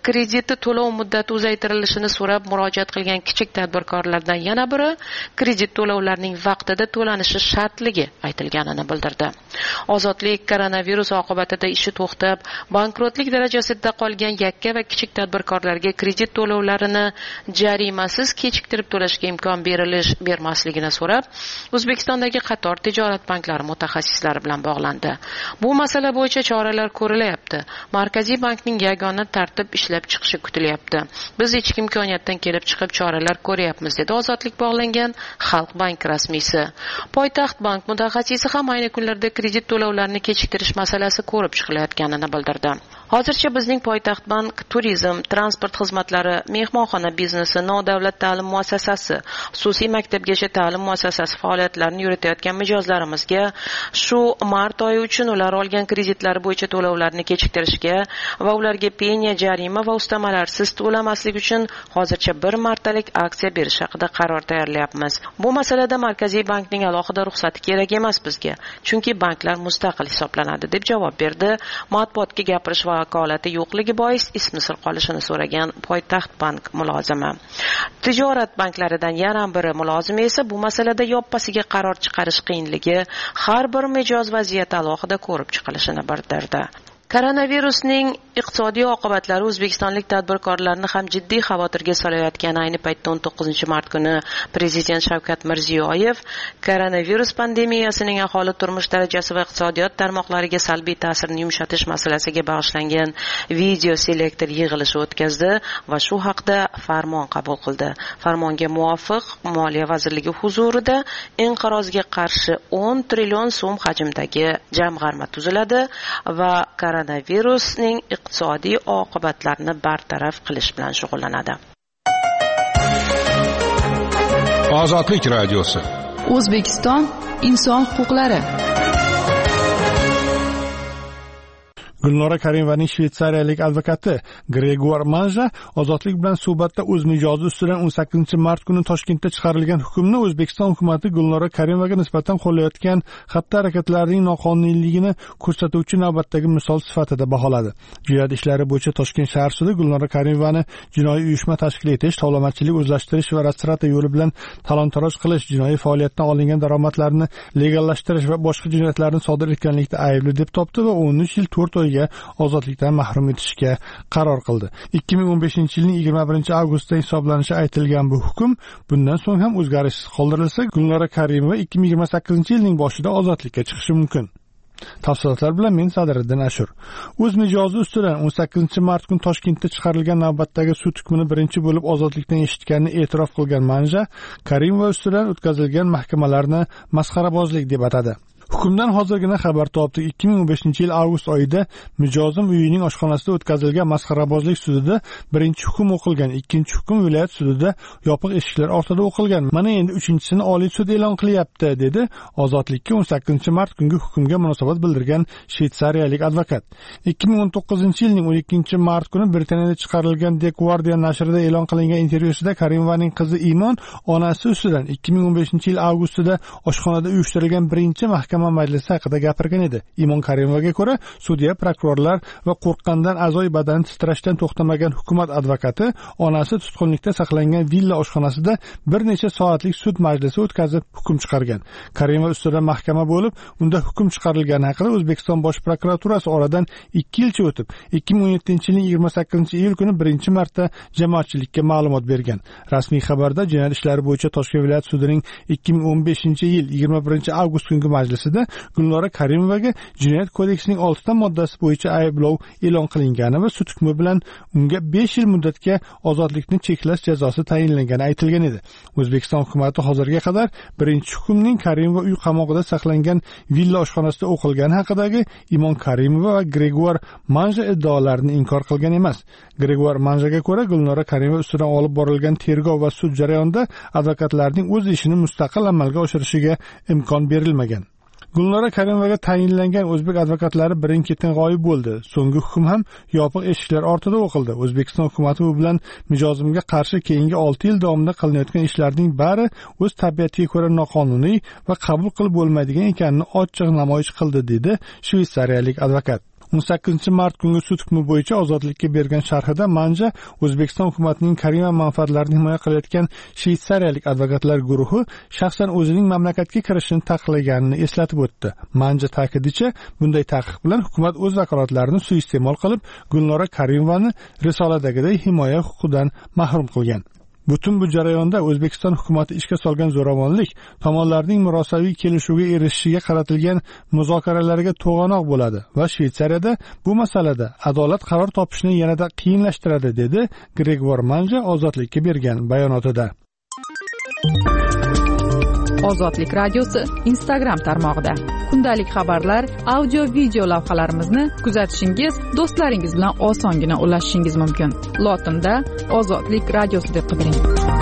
krediti to'lov muddati uzaytirilishini so'rab murojaat qilgan kichik tadbirkorlardan yana biri kredit to'lovlarining vaqtida to'lanishi shartligi aytilganini bildirdi. Ozodlik koronavirus oqibatida ishi to'xtab, bankrotlik darajasida qolgan yakka va kichik tadbirkorlarga kredit to'lovlarini jarimasiz kechiktirib to'lashga imkon berilish bermasligini so'rab, O'zbekistondagi qator tijorat banklari mutaxassislari bilan bog'landi. Bu masala bo'yicha choralar ko'rilyapti. Markaziy bankning yagona tartib ishlab chiqishi kutilyapti. Biz ichki imkoniyatdan kelib chiqib choralar ko'ryapmiz, dedi Ozodlik bog'langan Xalq bank rasmiysi. Poytaxt bank mutaxassisi ham ayni kunlarda kredit to'lovlarini kechiktirish masalasi ko'rib chiqilayotganini bildirdi. Hozircha bizning Poytaxt bank turizm, transport xizmatlari, mehmonxona biznesi, nodavlat ta'lim muassasasi, xususiy maktabgacha ta'lim muassasasi faoliyatlarini yuritayotgan mijozlarimizga shu mart oyi uchun ular olgan kreditlari bo'yicha to'lovlarni kechiktirishga va ularga penya, jarima va ustamalarsiz to'lamaslik uchun hozircha bir martalik aksiya berish haqida qaror tayyorlayapmiz. Bu masalada Markaziy bankning alohida ruxsati kerak emas bizga, chunki banklar mustaqil hisoblanadi, deb javob berdi. Matbuotga gapirish vakolati yo'qligi bois ismi sir qolishini so'ragan Poytaxt bank mulozimi. Tijorat banklaridan yana biri mulozimi esa bu masalada yoppasiga qaror chiqarish qiyinligi, har bir mijoz vaziyati alohida ko'rib chiqilishini bildirdi. Koronavirusning iqtisodiy oqibatlari o'zbekistonlik tadbirkorlarni ham jiddiy xavotirga solayotgani ayni paytda o'n to'qqizinchi mart kuni Prezident Shavkat Mirziyoyev koronavirus pandemiyasining aholi turmush darajasi va iqtisodiyot tarmoqlariga salbiy ta'sirini yumshatish masalasiga bag'ishlangan video selektor yig'ilishi o'tkazdi va shu haqda farmon qabul qildi. Farmonga muvofiq Moliya vazirligi huzurida inqirozga qarshi o'n trillion so'm hajmdagi jamg'arma tuziladi va koronavirusning iqtisodiy oqibatlarini bartaraf qilish bilan shug'ullanadi. Ozodlik radiosi. O'zbekiston inson huquqlari. Gulnora Karimovaning shvetsariyalik advokati Gregor Manja Ozodlik bilan suhbatda o'z mijozi ustidan o'n sakkizinchi mart kuni Toshkentda chiqarilgan hukmni O'zbekiston hukumatı Gulnora Karimovaga nisbatan qo'llayotgan xatti-harakatlarining noqonuniyligini ko'rsatuvchi navbatdagi misol sifatida baholadi. Jinoyat ishlari bo'yicha Toshkent shahar sudi Gulnora Karimovani jinoiy uyushma tashkil etish, tovlamachilik, o'zlashtirish va rastrata yo'li bilan talon-taroj qilish, jinoiy faoliyatdan olingan daromadlarni legallashtirish va boshqa jinoyatlarni sodir etganlikda aybli deb topdi va o'n uch yil to'rt oyga ozodlikdan mahrum etishga qaror qildi. ikki ming o'n beshinchi yilning yigirma birinchi avgustda hisoblanishi aytilgan bu hukm bundan so'ng ham o'zgarishsiz qoldirilsa, Gulnora Karimova ikki ming yigirma sakkizinchi yilning boshida ozodlikka chiqishi mumkin. Tafsilotlar bilan men Sadiriddin Ashur. O'z mijozi ustidan o'n sakkizinchi mart kuni Toshkentda chiqarilgan navbatdagi sud hukmini birinchi bo'lib ozodlikdan eshitganini e'tirof qilgan Manja Karimova ustidan o'tkazilgan mahkamalarni masxarabozlik deb atadi. Hukmdan hozirgina xabar topdik. ikki ming o'n beshinchi yil avgust oyida mijozim uyining oshxonasida o'tkazilgan masxarabozlik sudida birinchi hukm o'qilgan, ikkinchi hukm viloyat sudida yopiq eshiklar ortida o'qilgan. Mana endi uchinchisini Oliy sud e'lon qilyapti, dedi Ozodlikka o'n sakkizinchi mart kungi hukmga munosabat bildirgan shvetsariyalik advokat. ikki ming o'n to'qqizinchi yilning o'n ikkinchi mart kuni Britaniyada chiqarilgan The Guardian nashrida e'lon qilingan intervyusida Karimovaning qizi Imon onasi ustidan ikki ming o'n beshinchi yil avgustida oshxonada uyushtirilgan birinchi mahkama majlisi haqida gapirgan edi. Imon Karimovaga ko'ra, sudya, prokurorlar va qo'rqqandan a'zoy badani titrashdan to'xtamagan hukumat advokati onasi tutqunlikda saqlangan villa oshxonasida bir necha soatlik sud majlisi o'tkazib hukm chiqargan. Karimova ustidan mahkama bo'lib, unda hukm chiqarilgani haqida O'zbekiston Bosh prokuraturasi oradan ikki yilcha o'tib, ikki ming o'n yettinchi yilning yigirma sakkizinchi iyul kuni birinchi marta jamoatchilikka ma'lumot bergan. Rasmiy xabarda jinoyat ishlari bo'yicha Toshkent viloyat sudining ikki ming o'n beshinchi yil yigirma birinchi avgust kungi majlisi Gulnora Karimovaga Jinoyat kodeksining oltita moddasi bo'yicha ayblov e'lon qilingani va sud hukmi bilan unga besh yil muddatga ozodlikni cheklash jazosi tayinlangani aytilgan edi. O'zbekiston hukumatı hozirga qadar birinchi hukmning Karimova uy qamog'ida saqlangan villa oshxonasida o'qilgani haqidagi Imon Karimova va Gregor Manja iddaolarini inkor qilgan emas. Gregor Manjaga ko'ra, Gulnora Karimova ustidan olib borilgan tergov va sud jarayonida advokatlarning o'z ishini mustaqil amalga oshirishiga imkon berilmagan. Gulnora Karimovaga tayinlangan o'zbek advokatlari birin-ketin g'oyib bo'ldi. So'nggi hukm ham yopiq eshiklar ortida o'qildi. O'zbekiston hukumatı bu bilan mijozimga qarshi keyingi olti yil davomida qilinayotgan ishlarning bari o'z tabiatiga ko'ra noqonuniy va qabul qilib bo'lmaydigan ekanini ochiq namoyish qildi, dedi shvetsariyalik advokat. o'n sakkizinchi mart kungi sud hukmi bo'yicha ozodlikka bergan sharhida Manja O'zbekiston hukumatining Karima manfaatlarini himoya qilayotgan shvetsariyalik advokatlar guruhi shaxsan o'zining mamlakatga kirishini taqiqlaganini eslatib o'tdi. Manja ta'kidincha, bunday taqiq bilan hukumat o'z vakolatlarini suiiste'mol qilib, Gulnora Karimovani risoladagiday himoya huquqidan mahrum qilgan. Butun bu jarayonda O'zbekiston hukumati ishga solgan zo'ravonlik tomonlarning murosaviy kelishuvga erishishiga qaratilgan muzokaralarga to'g'anoq bo'ladi va Shvetsariyada bu masalada adolat qaror topishni yanada qiyinlashtiradi, dedi Gregor Manja ozodlikka bergan bayonotida. Ozodlik radiosi Instagram tarmog'ida kundalik xabarlar, audio video lavhalarimizni kuzatishingiz, do'stlaringiz bilan osongina ulashishingiz mumkin. Lotinda Ozodlik radiosi deb qidiring.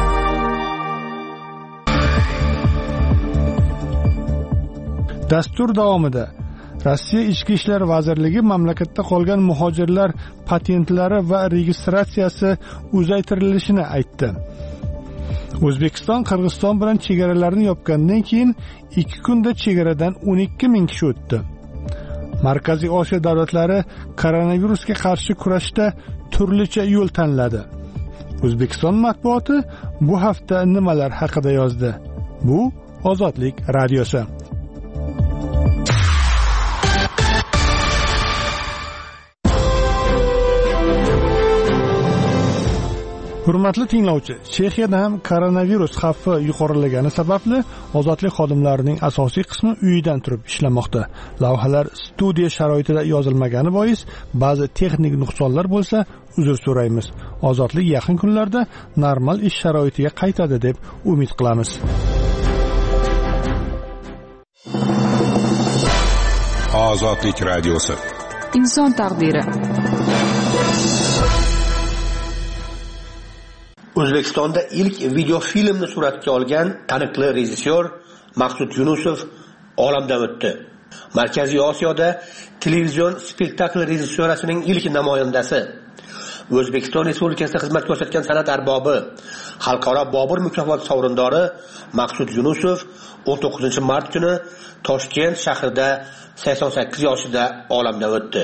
Dastur davomida Rossiya Ichki ishlar vazirligi mamlakatda qolgan muhojirlar patentlari va registratsiyasi uzaytirilishini aytdi. O'zbekiston Qirg'iziston bilan chegaralarini yopgandan keyin ikki kunda chegaradan o'n ikki ming kishi o'tdi. Markaziy Osiyo davlatlari koronavirusga qarshi kurashda turlicha yo'l tanladi. O'zbekiston matbuoti bu hafta nimalar haqida yozdi? Bu Ozodlik radiosi. Hurmatli tinglovchi, Chexiyada ham koronavirus xavfi yuqorilagani sababli ozodlik xodimlarining asosiy qismi uyidan turib ishlamoqda. Lavhalar studiya sharoitida yozilmagani bois ba'zi texnik nuqsonlar bo'lsa, uzr so'raymiz. Ozodlik yaqin kunlarda normal ish sharoitiga qaytadi deb umid qilamiz. Ozodlik radiosi. Inson taqdiri. O'zbekistonda ilk video filmni suratga olgan taniqli rejissyor Maqsud Yunusov olamdan o'tdi. Markaziy Osiyoda televizion spektakl rejissyorasining ilk namoyandasi, O'zbekiston Respublikasida xizmat ko'rsatgan san'at arbobi, xalqaro Bobur mukofoti sovrindori Maqsud Yunusov o'n to'qqizinchi mart kuni Toshkent shahrida sakson sakkiz yoshida olamdan o'tdi.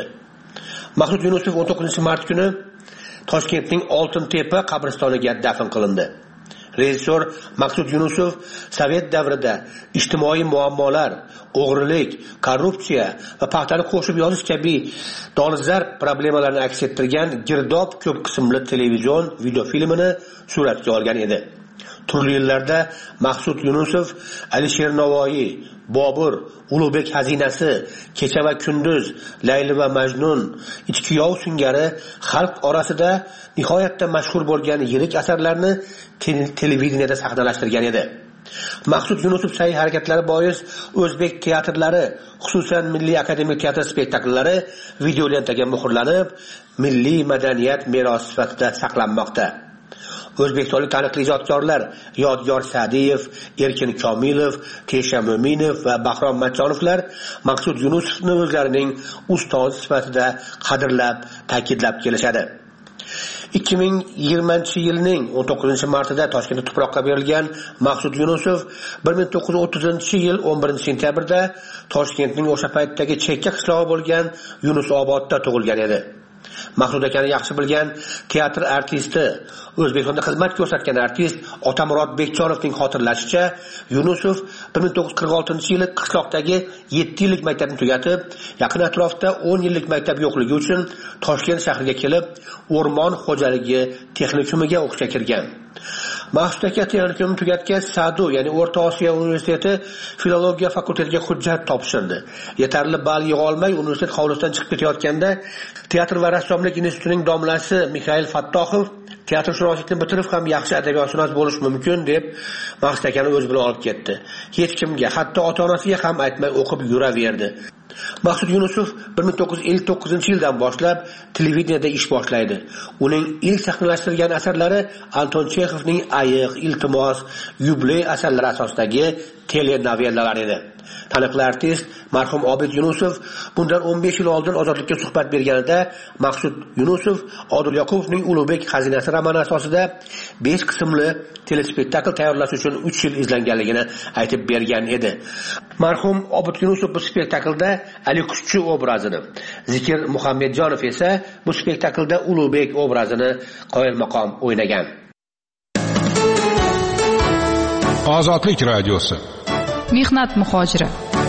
Maqsud Yunusov o'n to'qqizinchi mart kuni Toshkentning Oltintepa qabristoniga dafn qilindi. Rejissor Maqsud Yunusov Sovet davrida ijtimoiy muammolar, o'g'rilik, korrupsiya va paxtani qo'shib yozish kabi dolzarb problemalarni aks ettirgan Girdob ko'p qismli televizion videofilmini suratga olgan edi. Turli yillarda Maqsud Yunusov Alisher Navoiy, Bobur, Ulug'bek xazinasi, Kecha va kunduz, Layli va Majnun, Ichkiyov singari xalq orasida nihoyatda mashhur bo'lgan yirik asarlarni televideniyada sahnalashtirgan edi. Maqsud Yunusov sa'y harakatlari bois o'zbek teatrlari, xususan Milliy akademik teatr spektakllari videolentaga muhrlanib, milliy madaniyat merosi sifatida saqlanmoqda. O'zbekistonlik taniqli ijodkorlar Yodgor Sa'diyev, Erkin Komilov, Tesha Mo'minov va Bahrom Matchonovlar Maqsud Yunusovni o'zlarining ustozi sifatida qadrlab, ta'kidlab kelishadi. ikki ming yigirmanchi yilning o'n to'qqizinchi martida Toshkentda tuproqqa berilgan Maqsud Yunusov bir ming to'qqiz yuz o'ttizinchi yil o'n birinchi sentyabrda Toshkentning o'sha paytdagi chekka qishlog'i bo'lgan Yunusobodda tug'ilgan edi. Maqsud akani yaxshi bilgan teatr artisti, O'zbekistonda xizmat ko'rsatgan artist Otamurod Bekchonovning xotirlashicha, Yunusov bir ming to'qqiz yuz qirq oltinchi yili qishloqdagi yetti yillik maktabni tugatib, yaqin atrofda o'n yillik maktab yo'qligi uchun Toshkent shahriga kelib, o'rmon xo'jaligi texnikumiga o'qishga kirgan. Maqsud aka texnikumni tugatgach, Sadu, ya'ni O'rta Osiyo universiteti filologiya fakultetiga hujjat topshirdi. Yetarli ball yig'a olmay universitet hovlisidan chiqib ketayotganda teatr va rassomlik institutining domlasi Mikhail Fattoxov teatrshunoslikni bitirib ham yaxshi adabiyotshunos bo'lish mumkin deb Maqsud akani o'z bilan olib ketdi. Hech kimga, hatto ota-onasiga ham aytmay o'qib yuraverdi. Maqsud Yunusov bir ming to'qqiz yuz ellik to'qqizinchi yildan boshlab televideniyada ish boshlaydi. Uning ilk sahnalashtirgan asarlari Anton Chexovning Ayiq, Iltimos, Yubiley asarlari asosidagi telenovellalar edi. Taniqli artist marhum Obid Yunusov bundan o'n besh yil oldin Ozodlikka suhbat berganida Maqsud Yunusov Odil Yoqubovning Ulug'bek xazinasi romani asosida besh qismli telespektakl tayyorlash uchun uch yil izlanganligini aytib bergan edi. Marhum Obid Yunusov bu spektaklda Ali Qushchi obrazini, Zikir Muhammadjonov esa bu spektaklda Ulug'bek obrazini qoyilmaqom o'ynagan. Ozodlik radiosi. Mehnat muhojiri.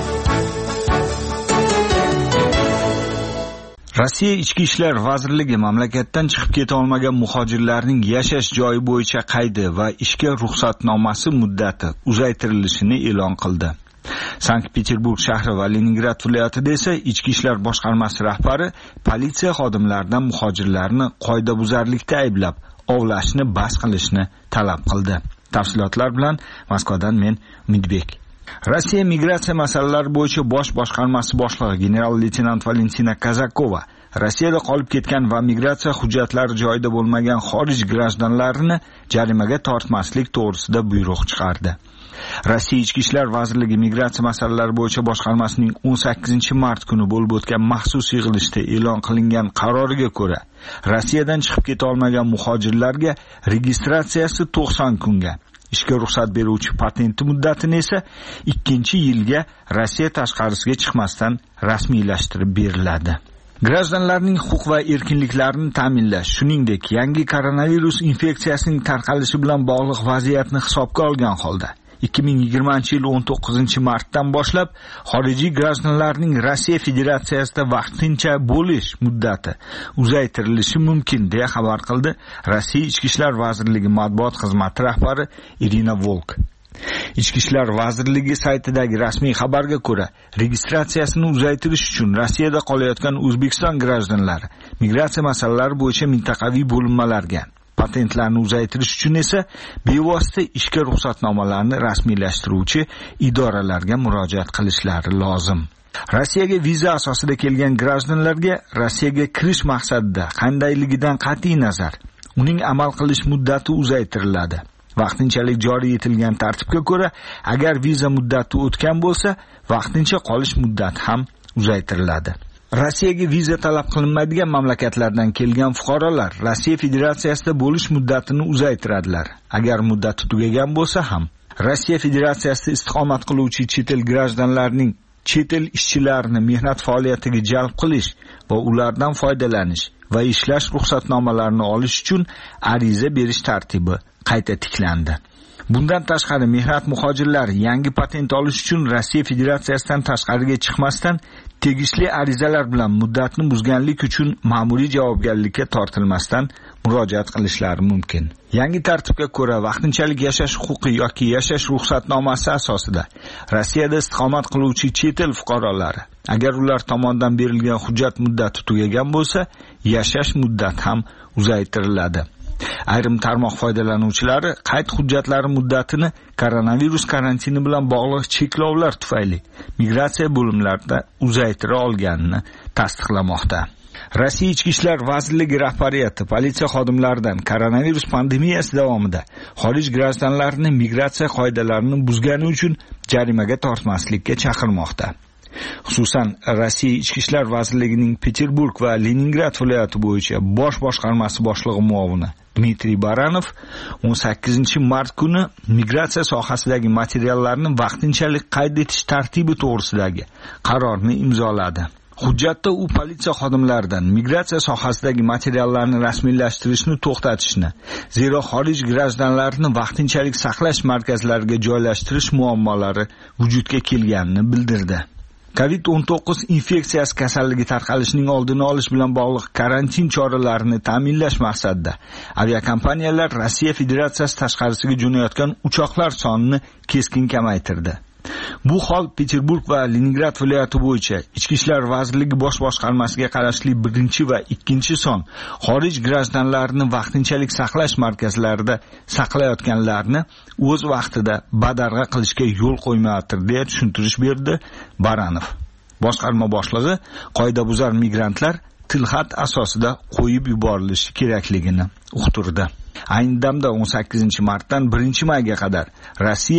Rossiya Ichki ishlar vazirligi mamlakatdan chiqib keta olmagan muhojirlarning yashash joyi bo'yicha qaydi va ishga ruxsatnomasi muddati uzaytirilishini e'lon qildi. Sankt-Peterburg shahri va Leningrad viloyatida esa Ichki ishlar boshqarmasi rahbari politsiya xodimlaridan muhojirlarni qoidabuzarlikda ayblab, ovlashni bas qilishni talab qildi. Tafsilotlar bilan Moskvadan men Umidbek. Rossiya migratsiya masalalari bo'yicha bosh boshqarmasi boshlig'i general-leytenant Valentina Kazakova Rossiyada qolib ketgan va migratsiya hujjatlari joyida bo'lmagan xorij grajdanlarini jarimaga tortmaslik to'g'risida buyruq chiqardi. Rossiya Ichki ishlar vazirligi migratsiya masalalari bo'yicha boshqarmasining o'n sakkizinchi mart kuni bo'lib o'tgan maxsus yig'ilishda e'lon qilingan qaroriga ko'ra, Rossiyadan chiqib keta olmagan muhojirlarga registratsiyasi to'qson kunga, ishga ruxsat beruvchi patenti muddatini esa ikkinchi yilga Rossiya tashqarisiga chiqmasdan rasmiylashtirib beriladi. Grajdanlarning huquq va erkinliklarini ta'minlash, shuningdek, yangi koronavirus infeksiyasining tarqalishi bilan bog'liq vaziyatni hisobga olgan holda ikki ming yigirmanchi yil o'n to'qqizinchi martdan boshlab xorijiy grajdanlarning Rossiya Federatsiyasida vaqtincha bo'lish muddati uzaytirilishi mumkin deya xabar qildi Rossiya Ichki ishlar vazirligi matbuot xizmati rahbari Irina Volk. Ichki ishlar vazirligi saytidagi rasmiy xabarga ko'ra, registratsiyasini uzaytirish uchun Rossiyada qolayotgan O'zbekiston grajdanlari migratsiya masalalari bo'yicha mintaqaviy bo'linmalarga, patentlarni uzaytirish uchun esa bevosita ishga ruxsatnomalarni rasmiylashtiruvchi idoralarga murojaat qilishlari lozim. Rossiyaga viza asosida kelgan grajdanlarga Rossiyaga kirish maqsadida qandayligidan qat'iy nazar uning amal qilish muddati uzaytiriladi. Vaqtinchalik joriy etilgan tartibga ko'ra, agar viza muddati o'tgan bo'lsa, vaqtincha qolish muddati ham uzaytiriladi. Rossiyaga viza talab qilinmaydigan mamlakatlardan kelgan fuqarolar Rossiya Federatsiyasida bo'lish muddatini uzaytiradilar. Agar muddati tugagan bo'lsa ham, Rossiya Federatsiyasida istiqomat qiluvchi chet el grajdanlarining chet el ishchilarini mehnat faoliyatiga jalb qilish va ulardan foydalanish va ishlash ruxsatnomalarini olish uchun ariza berish tartibi qayta tiklandi. Bundan tashqari mehnat muhojirlari yangi patent olish uchun Rossiya Federatsiyasidan tashqariga chiqmasdan tegishli arizalar bilan muddatni buzganlik uchun ma'muriy javobgarlikka tortilmasdan murojaat qilishlari mumkin. Yangi tartibga ko'ra, vaqtinchalik yashash huquqi yoki yashash ruxsatnomasi asosida Rossiyada istiqomat qiluvchi chet el fuqarolari, agar ular tomonidan berilgan hujjat muddati tugagan bo'lsa, yashash muddati ham uzaytiriladi. Ayrim tarmoq foydalanuvchilari qayd hujjatlari muddatini koronavirus karantini bilan bog'liq cheklovlar tufayli migratsiya bo'limlarida uzaytira olganini tasdiqlamoqda. Rossiya Ichki ishlar vazirligi rahbariyati politsiya xodimlaridan koronavirus pandemiyasi davomida xorij grajdanlarini migratsiya qoidalarini buzgani uchun jarimaga tortmaslikka chaqirmoqda. Xususan, Rossiya Ichki ishlar vazirligining Peterburg va Leningrad viloyati bo'yicha bosh boshqarmasi boshlig'i muovini Dmitriy Baranov o'n sakkizinchi mart kuni migratsiya sohasidagi materiallarni vaqtinchalik qayd etish tartibi to'g'risidagi qarorni imzoladi. Hujjatda u politsiya xodimlaridan migratsiya sohasidagi materiallarni rasmiylashtirishni to'xtatishni, zero xorij grajdanlarini vaqtinchalik saqlash markazlariga joylashtirish muammolari vujudga kelganini bildirdi. covid o'n to'qqiz infeksiyasi kasalligi tarqalishining oldini olish bilan bog'liq karantin choralarini ta'minlash maqsadida aviakompaniyalar Rossiya Federatsiyasi tashqarisiga jo'nayotgan uchoqlar sonini keskin kamaytirdi. Bu hol Peterburg va Leningrad viloyati bo'yicha Ichki ishlar vazirligi bosh boshqarmasiga qarashli birinchi va ikkinchi son xorij grajdanlarini vaqtinchalik saqlash markazlarida saqlayotganlarni o'z vaqtida badarg'a qilishga yo'l qo'ymayapti deya tushuntirish berdi Baranov. Boshqarma boshlig'i qoidabuzar migrantlar tilxat asosida qo'yib yuborilishi kerakligini uqtirdi. Ayni damda o'n sakkizinchi martdan birinchi mayga qadar Rossiya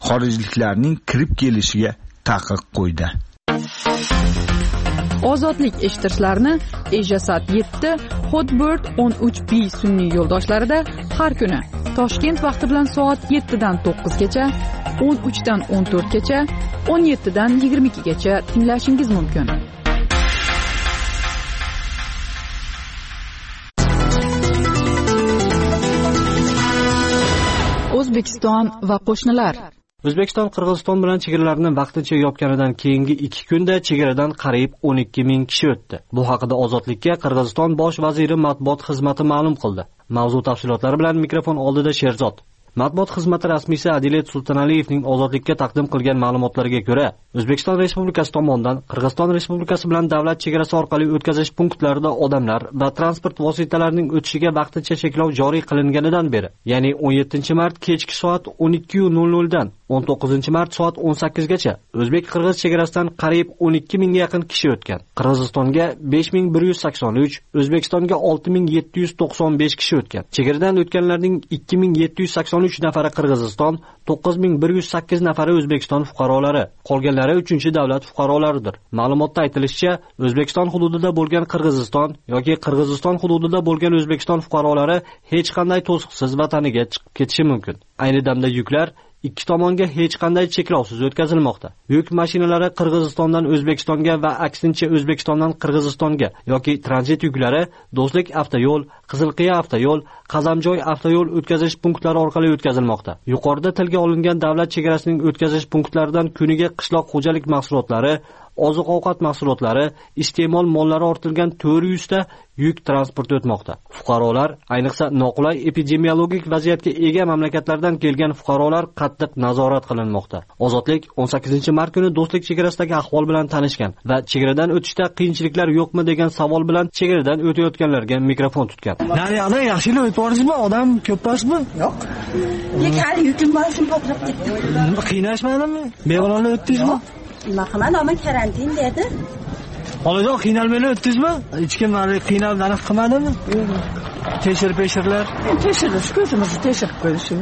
xorijliklarning kirib kelishiga taqiq qo'ydi. Ozodlik eshittirishlarni Ejasat yetti, Hotbird o'n uch B sun'iy yo'ldoshlarida har kuni Toshkent vaqti bilan soat yettidan to'qqizgacha, o'n uchdan o'n to'rtgacha, o'n yettidan yigirma ikkigacha tinglashingiz mumkin. O'zbekiston va qo'shnilar. O'zbekiston Qirg'iziston bilan chegaralarni vaqtincha yopganidan keyingi ikki kunda chegaradan qariyb o'n ikki ming kishi o'tdi. Bu haqida Ozodlikka Qirg'iziston bosh vaziri matbuot xizmati ma'lum qildi. Mavzu tafsilotlari bilan mikrofon oldida Sherzod. Matbuot xizmati rasmiysi Adilet Sultonaliyevning Ozodlikka taqdim qilgan ma'lumotlariga ko'ra, O'zbekiston Respublikasi tomonidan Qirg'iziston Respublikasi bilan davlat chegarasi orqali o'tkazish punktlarida odamlar va transport vositalarining o'tishiga vaqtincha cheklov joriy qilinganidan beri, ya'ni o'n yettinchi mart kechki soat o'n ikki nol nol dan o'n to'qqizinchi mart soat o'n sakkizgacha o'zbek-qirg'iz chegarasidan qariyb o'n ikki mingga yaqin kishi o'tgan. Qirg'izistonga besh ming bir yuz sakson uch, O'zbekistonga olti ming yetti yuz to'qson besh kishi o'tgan. Chegaradan o'tganlarning ikki ming yetti yuz sakson uch nafari Qirg'iziston, to'qqiz ming bir yuz sakkiz nafari O'zbekiston fuqarolari, qolganlari uchinchi davlat fuqarolaridir. Ma'lumotda aytilishicha, O'zbekiston hududida bo'lgan Qirg'iziston yoki Qirg'iziston hududida bo'lgan O'zbekiston fuqarolari hech qanday to'siqsiz vataniga chiqib ketishi mumkin. Ayni damda yuklar ikki tomonga hech qanday cheklovsiz o'tkazilmoqda. Yuk mashinalari Qirg'izistondan O'zbekistonga va aksincha O'zbekistondan Qirg'izistonga yoki tranzit yuklari Do'stlik avtoyo'l, Qizilqiya avtoyo'l, Qazamjoy avtoyo'l o'tkazish punktlari orqali o'tkazilmoqda. Yuqorida tilga olingan davlat chegarasining o'tkazish punktlaridan kuniga qishloq xo'jalik mahsulotlari, oziq-ovqat mahsulotlari, iste'mol mollari ortilgan to'rt yuz ta yuk transporti o'tmoqda. Fuqarolar, ayniqsa noqulay epidemiologik vaziyatga ega mamlakatlardan kelgan fuqarolar qattiq nazorat qilinmoqda. Ozodlik o'n sakkizinchi mart kuni Do'stlik chegarasidagi ahvol bilan tanishgan va chegaradan o'tishda qiyinchiliklar yo'qmi degan savol bilan chegaradan o'tayotganlarga mikrofon tutgan. Naryoqda yaxshilab o'tib borisizmi? Odam ko'p emasmi? Yo'q. Hali yukim borishim to'xtab ketdi. Qiynashmadimi? Bemalol o'tdingizmi? Nima qilmadi, ammo karantin dedi. Hozir qiynalmay o'tdingizmi? Hech kim meni qiynab aniq qilmadimi? Tekshirib peshirlar. Tekshirish, ko'zimizni tekshirib qo'yishim.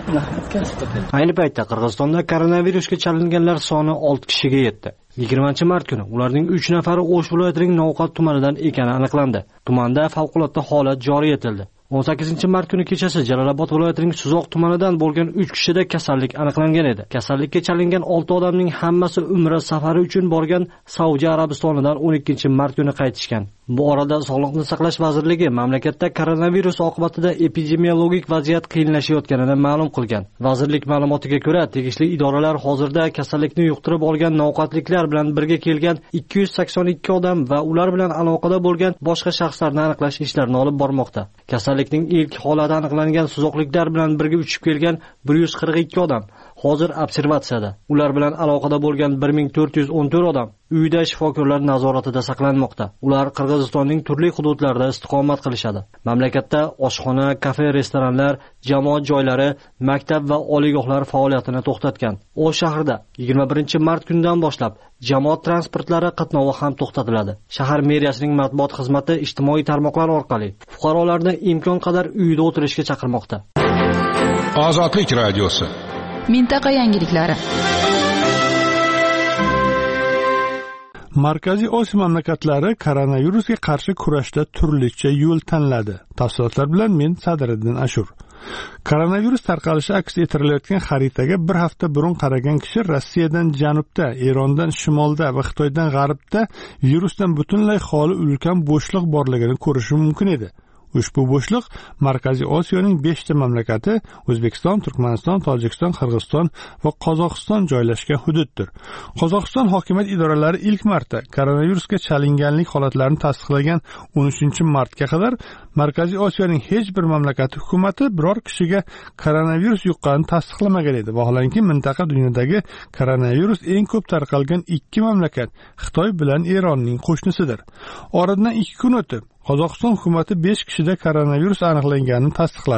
Ayni paytda Qirg'izistonda koronavirusga chalinganlar soni olti kishiga yetdi. yigirmanchi mart kuni ularning uch nafari O'sh viloyatining Novqot tumanidan ekani aniqlandi. Tumanda favqulodda holat joriy etildi. o'n sakkizinchi mart kuni kechasi Jalolobod viloyatining Suzoq tumanidan bo'lgan uch kishida kasallik aniqlangan edi. Kasallikka chalingan olti odamning hammasi umra safari uchun borgan Saudiya Arabistonidan o'n ikkinchi mart kuni qaytishgan. Bu orada Sog'liqni saqlash vazirligi mamlakatda koronavirus oqibatida epidemiologik vaziyat qiyinlashayotganini ma'lum qilgan. Vazirlik ma'lumotiga ko'ra, tegishli idoralar hozirda kasallikni yuqtirib olgan novqatliklar bilan birga kelgan ikki yuz sakson ikki odam va ular bilan aloqada bo'lgan boshqa shaxslarni aniqlash ishlarini olib bormoqda. Kasallikning ilk holati aniqlangan suzoqliklar bilan birga uchib kelgan bir yuz qirq ikki odam hozir observatsiyada. Ular bilan aloqada bo'lgan bir ming to'rt yuz o'n to'rt odam uyda shifokorlar nazoratida saqlanmoqda. Ular Qirg'izistonning turli hududlarida istiqomat qilishadi. Mamlakatda oshxona, kafe, restoranlar, jamoat joylari, maktab va oliygohlar faoliyatini to'xtatgan. O'sh shahrida yigirma birinchi mart kunidan boshlab jamoat transportlari qatnovi ham to'xtatiladi. Shahar meriyasining matbuot xizmati ijtimoiy tarmoqlar orqali fuqarolarni imkon qadar uyda o'tirishga chaqirmoqda. Ozodlik radiosi. Mintaqa yangiliklari. Markaziy Osiyo mamlakatlari koronavirusga qarshi kurashda turlicha yo'l tanladi. Tafsilotlar bilan men Sadriddin Ashur. Koronavirus tarqalishi aks ettirilayotgan xaritaga bir hafta burun qaragan kishi Rossiyadan janubda, Erondan shimolda va Xitoydan g'arbda virusdan butunlay xoli ulkan bo'shliq borligini ko'rishi mumkin edi. Ushbu bo'shliq Markaziy Osiyoning besh ta mamlakati O'zbekiston, Turkmaniston, Tojikiston, Qirg'iziston va Qozog'iston joylashgan hududdir. Qozog'iston hokimiyat idoralari ilk marta koronavirusga chalinganlik holatlarini tasdiqlagan o'n uchinchi martga qadar Markaziy Osiyoning hech bir mamlakati hukumati biror kishiga koronavirus yuqqanini tasdiqlamagan edi. Vaholanki mintaqa dunyodagi koronavirus eng ko'p tarqalgan ikki mamlakat Xitoy bilan Eronning qo'shnisidir. Oradan ikki kun o'tib Qozog'iston hukumati besh kishida koronavirus aniqlanganini tasdiqladi.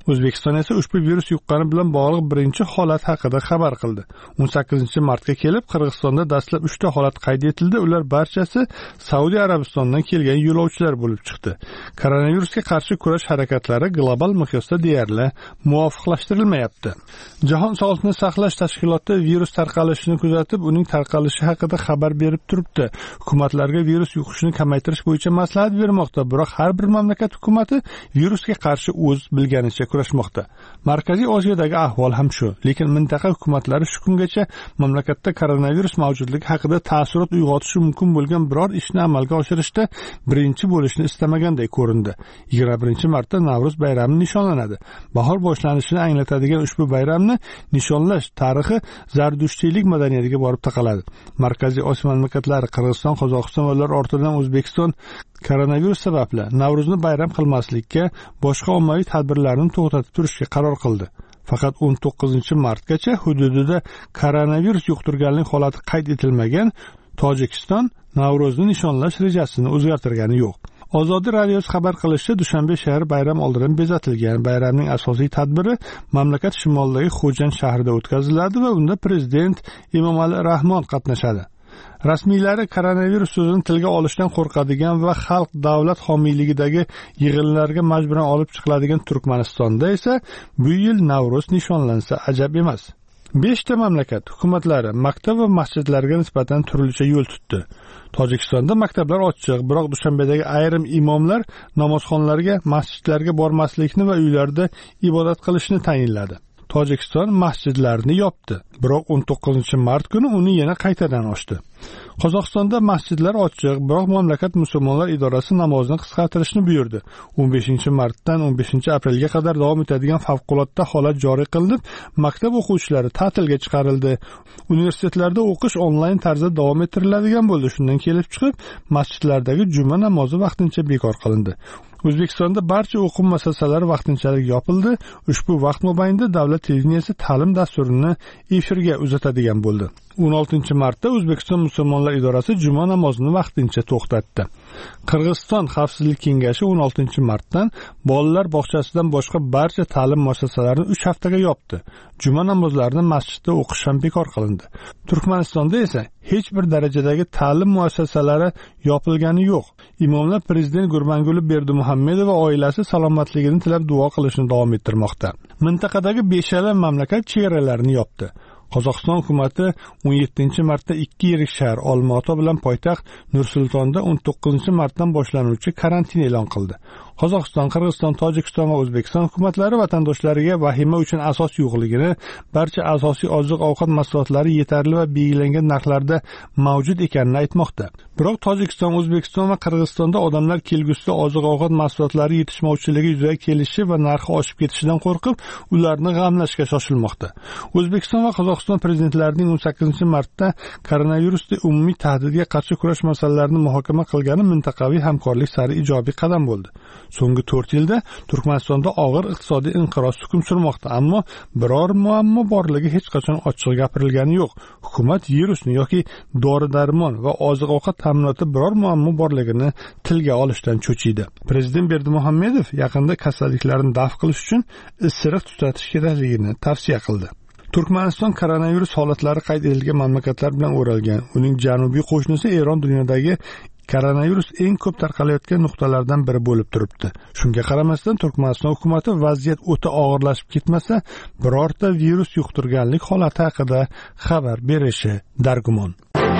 O'zbekiston esa ushbu virus yuqqani bilan bog'liq birinchi holat haqida xabar qildi. o'n sakkizinchi martga kelib Qirg'izistonda dastlab uchta holat qayd etildi. Ular barchasi Saudiya Arabistonidan kelgan yo'lovchilar bo'lib chiqdi. Koronavirusga qarshi kurash harakatlari global miqyosda deyarli muvofiqlashtirilmayapti. Jahon sog'liqni saqlash tashkiloti virus tarqalishini kuzatib, uning tarqalishi haqida xabar berib turibdi. Hukumatlarga virus yuqishini kamaytirish bo'yicha maslahat bermoqda, biroq har bir mamlakat hukumati virusga qarshi o'z bilganicha kurashmoqda. Markaziy Osiyodagi ahvol ham shu, lekin mintaqa hukumatlari shu kungacha mamlakatda koronavirus mavjudligi haqida ta'sirot uyg'otishi mumkin bo'lgan biror ishni amalga oshirishda birinchi bo'lishni istamaganday ko'rindi. yigirma birinchi martda Navro'z bayrami nishonlanadi. Bahor boshlanishini anglatadigan ushbu bayramni nishonlash tarixi Zardushtiylik madaniyatiga borib taqaladi. Markaziy Osiyo mamlakatlari Qirg'iziston, Qozog'iston va ular ortidan O'zbekiston koronavirus sababli Navro'zni bayram qilmaslikka, boshqa ommaviy tadbirlarni to'xtatib turishga qaror qildi. Faqat o'n to'qqizinchi martgacha hududida koronavirus yuqtirganlik holati qayd etilmagan Tojikiston Navro'zni nishonlash rejasini o'zgartirgani yo'q. Ozodlik radiosi xabar qilishicha, Dushanbe shahri bayram oldidan bezatilgan. Bayramning asosiy tadbiri mamlakat shimolidagi Xo'jand shahrida o'tkaziladi va unda prezident Emomali Rahmon qatnashadi. Rasmiylari koronavirus so'zini tilga olishdan qo'rqadigan va xalq davlat homiyligidagi yig'inlarga majburan olib chiqiladigan Turkmanistonda esa bu yil Navro'z nishonlansa ajab emas. beshta mamlakat hukumatlari maktab va masjidlarga nisbatan turlicha yo'l tutdi. Tojikistonda maktablar ochiq, biroq Dushanbedagi ayrim imomlar namozxonlarga, masjidlarga bormaslikni va uylarda ibodat qilishni tayinladi. Tojikiston masjidlarni yopdi, biroq o'n to'qqizinchi mart kuni uni yana qaytadan ochdi. Qozog'istonda masjidlar ochiq, biroq mamlakat musulmonlar idorasi namozni qisqartirishni buyurdi. o'n beshinchi martdan o'n beshinchi aprelga qadar davom etadigan favqulodda holat joriy qilinib, maktab o'quvchilari ta'tilga chiqarildi. Universitetlarda o'qish onlayn tarzda davom ettiriladigan bo'ldi. Shundan kelib chiqib, masjidlardagi juma namozi vaqtincha bekor qilindi. O'zbekistonda barcha o'quv muassasalari vaqtinchalik yopildi. Ushbu vaqt mobaynida davlat televideniyasi ta'lim dasturini efirga uzatadigan bo'ldi. o'n oltinchi martda O'zbekiston musulmonlar idorasi juma namozini vaqtincha to'xtatdi. Qirg'iziston Xavfsizlik kengashi o'n oltinchi martdan bolalar bog'chasidan boshqa barcha ta'lim muassasalarini uch haftaga yopdi. Juma namozlarini masjidda o'qish ham bekor qilindi. Turkmanistonda esa hech bir darajadagi ta'lim muassasalari yopilgani yo'q. Imomlar prezident Gurbanguli Berdimuhammedov va oilasi salomatligini tilab duo qilishni davom ettirmoqda. Mintaqadagi beshala mamlakat chegaralarini yopdi. Qozog'iston hukumati o'n yettinchi martda ikki yirik shahar Olmaota bilan poytaxt Nur-Sultonda o'n to'qqizinchi martdan boshlanuvchi karantin e'lon qildi. Qozog'iston, Qirg'iziston, Tojikiston va O'zbekiston hukumatlari vatandoshlariga vahima uchun asos yo'qligini, barcha asosiy oziq-ovqat mahsulotlari yetarli va belgilangan narxlarda mavjud ekanini aytmoqda. Biroq Tojikiston, O'zbekiston va Qirg'izistonda odamlar kelgusida oziq-ovqat mahsulotlari yetishmovchiligi yuzaga kelishi va narxi oshib ketishidan qo'rqib, ularni g'amlashga shoshilmoqda. O'zbekiston va Qozog'iston prezidentlarining o'n sakkizinchi martda koronavirusda umumiy tahdidga qarshi kurash masalalarini muhokama qilgani mintaqaviy hamkorlik sari ijobiy qadam bo'ldi. So'nggi to'rt yilda Turkmanistonda og'ir iqtisodiy inqiroz hukm surmoqda, ammo biror muammo borligi hech qachon ochiq gapirilgani yo'q. Hukumat virusni yoki dori-darmon va oziq-ovqat ta'minoti biror muammo borligini tilga olishdan cho'chiydi. Prezident Berdimuhammedov yaqinda kasalliklarni daf qilish uchun issiq tutatish kerakligini tavsiya qildi. Turkmaniston koronavirus holatlari qayd etilgan mamlakatlar bilan o'ralgan. Uning janubiy qo'shnisi Eron dunyodagi koronavirus eng ko'p tarqalayotgan nuqtalardan biri bo'lib turibdi. Shunga qaramasdan Turkmaniston hukumati vaziyat o'ta og'irlashib ketmasa, birorta virus yuqtirganlik holati haqida xabar berishi dargumon.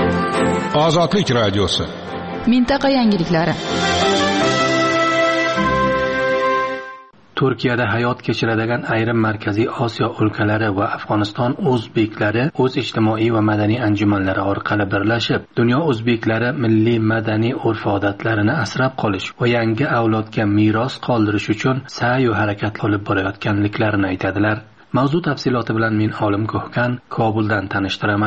Ozodlik radiosi. Mintaqa yangiliklari. Turkiyada hayot kechiradigan ayrim Markaziy Osiyo o'lkalari va Afg'oniston o'zbeklari o'z ijtimoiy va madaniy anjumanlari orqali birlashib, dunyo o'zbeklari milliy madaniy urf-odatlarini asrab qolish va yangi avlodga meros qoldirish uchun sa'y va harakat olib borayotganliklarini aytadilar. Mavzu tafsiloti bilan men Olim Ko'hkan Kobuldan tanishtiraman.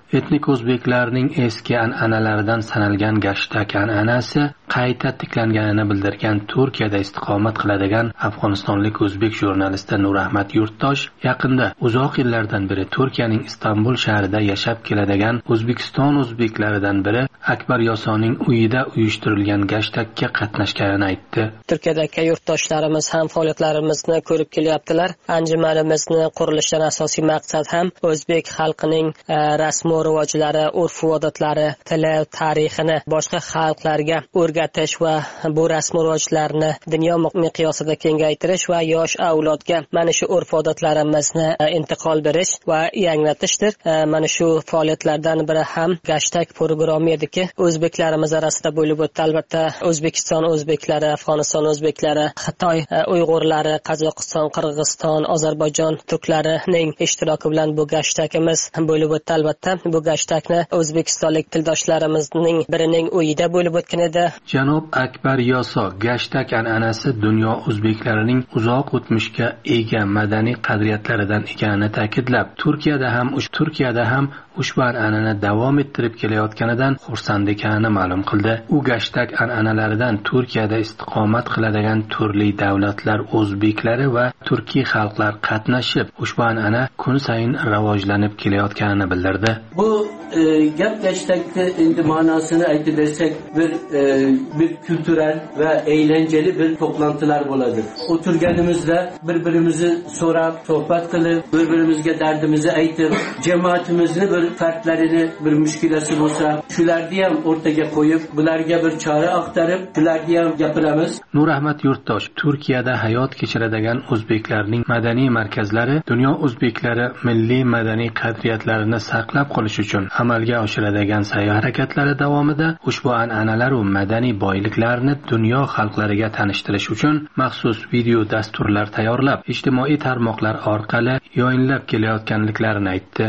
Etnik o'zbeklarning eski an'analaridan sanalgan gashtak an'anasi qayta tiklanganini bildirgan Turkiyada istiqomat qiladigan afg'onistonlik o'zbek jurnalisti Nurahmat Yurtdosh yaqinda uzoq yillardan beri Turkiyaning Istanbul shahrida yashab keladigan O'zbekiston o'zbeklaridan biri Akbar Yosoning uyida uyushtirilgan gashtakka qatnashganini aytdi. Turkiyadagi yurtdoshlarimiz ham faoliyatlarimizni ko'rib kelyaptilar. Anjumanimizni qurilishidan asosiy maqsad ham o'zbek xalqining rasm va rivojlari, urf-odatlari, tili, tarixini boshqa xalqlarga o'rgatish va bu rasm va rivojlarni dunyo miqyosida kengaytirish va yosh avlodga mana shu urf-odatlarimizni intiqol berish va yanglatishdir. Mana shu faoliyatlardan biri ham gashtak programma ediki, o'zbeklarimiz orasida bo'lib o'tdi. Albatta, O'zbekiston o'zbeklari, Afg'oniston o'zbeklari, Xitoy uyg'urlari, Qozog'iston, Qirg'iziston, Ozarbayjon turklarining ishtiroki bilan bu gashtakimiz bo'lib o'tdi. Albatta, bu gashtakni o'zbekistonlik tildoshlarimizning birining uyida bo'lib o'tgan edi. Janob Akbar Yoso gashtak an'anasi dunyo o'zbeklarining uzoq o'tmishga ega madaniy qadriyatlaridan ekanini ta'kidlab, Turkiyada ham Turkiyada ham ushbu an'anani davom ettirib kelayotganidan xursand ekanini ma'lum qildi. U gashtak an'analaridan Turkiyada istiqomat qiladigan turli davlatlar o'zbeklari va turkiy xalqlar qatnashib, ushbu an'ana kun sayin rivojlanib kelayotganini bildirdi. Bu e, gap gashtakni endi ma'nosini aytib bersak, bir e, bir kültürel ve eğlenceli bir toplantılar bo'ladi. O'tirganimizda bir-birimizni so'rab, sohbat qilib, bir-birimizga dardimizni aytib, jamoatimizni bir fartlarini, bir mushkulasi bo'lsa, shularni ham o'rtaga qo'yib, bularga bir chora aqtarib, shularni ham gapiramiz. Nurahmat Yurtdosh Turkiyada hayot kechiradigan o'zbeklarning madaniy markazlari dunyo o'zbeklari milliy madaniy qadriyatlarini saqlab qolish uchun amalga oshiradigan sa'y-harakatlari davomida ushbu an'analar va madaniy boyliklarni dunyo xalqlariga tanishtirish uchun maxsus video dasturlar tayyorlab, ijtimoiy tarmoqlar orqali yoyinlab kelayotganliklarini aytdi.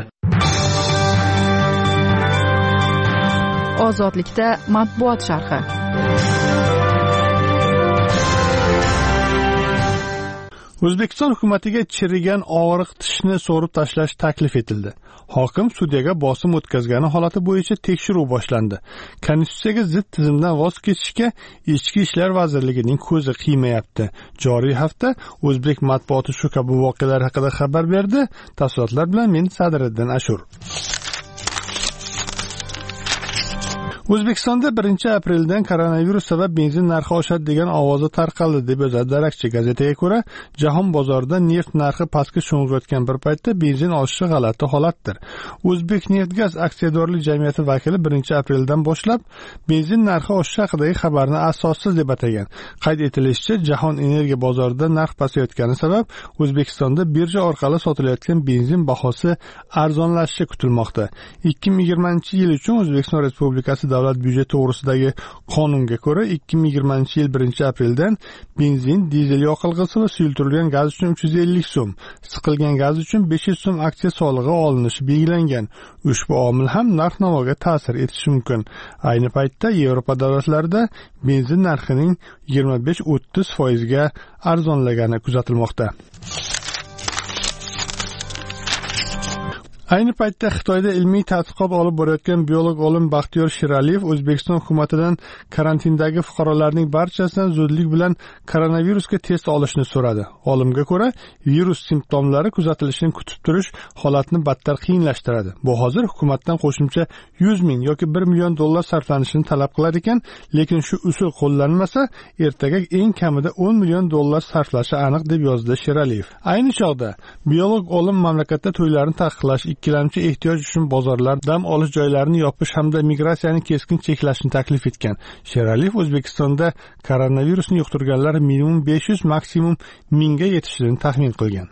Ozodlikda matbuot sharhi. O'zbekiston hukumatiga chirigan og'riq tishni so'rib tashlash taklif etildi. Hokim sudyaga bosim o'tkazgani holati bo'yicha tekshiruv boshlandi. Konstitutsiyaga zid tizimdan voz kechishga Ichki ishlar vazirligining ko'zi qiymayapti. Joriy hafta o'zbek matbuoti shu kabi voqealar haqida xabar berdi. Tafsilotlar bilan men Sadriddin Ashur. O'zbekistonda birinchi apreldan koronavirus sabab benzin narxi oshadi degan ovozi tarqaldi deb yozadi Darakchi gazetaga ko'ra, jahon bozorida neft narxi pastga sho'ng'iyotgan bir paytda benzin oshishi g'alati holatdir. O'zbekneftgaz aksiyadorlik jamiyati vakili birinchi apreldan boshlab benzin narxi oshishi haqidagi xabarni asossiz deb atagan. Qayd etilishicha, jahon energiya bozorida narx pasayotgani sabab O'zbekistonda birja orqali sotilayotgan benzin bahosi arzonlashishi kutilmoqda. ikki ming yigirmanchi yil uchun O'zbekiston Respublikasi davlat byudjeti to'g'risidagi qonunga ko'ra ikki ming yigirmanchi yil birinchi apreldan benzin, dizel yoqilg'isi va suyultirilgan gaz uchun uch yuz ellik so'm, siqilgan gaz uchun besh yuz so'm aksiya solig'i olinishi belgilangan. Ushbu omil ham narx-navoga ta'sir etishi mumkin. Ayni paytda Yevropa davlatlarida benzin narxining yigirma besh o'ttiz foizga arzonlagani kuzatilmoqda. Ayni paytda Xitoyda ilmiy tadqiqot olib borayotgan biolog olim Baxtiyor Sheraliyev O'zbekiston hukumatidan karantindagi fuqarolarning barchasidan zudlik bilan koronavirusga test olishni so'radi. Olimga ko'ra, virus simptomlari kuzatilishini kutib turish holatni battar qiyinlashtiradi. Bu hozir hukumatdan qo'shimcha yuz ming yoki bir million dollar sarflanishini talab qilar ekan, lekin shu usul qo'llanmasa, ertaga eng kamida o'n million dollar sarflashi aniq deb yozdi Sheraliyev. Ayni chog'da biolog olim mamlakatda to'ylarni taqiqlash, ikkilamchi ehtiyoj uchun bozorlar, dam olish joylarini yopish hamda migratsiyani keskin cheklashni taklif etgan. Sheraliyev O'zbekistonda koronavirusni yuqtirganlar minimum besh yuz, maksimum mingga yetishini taxmin qilgan.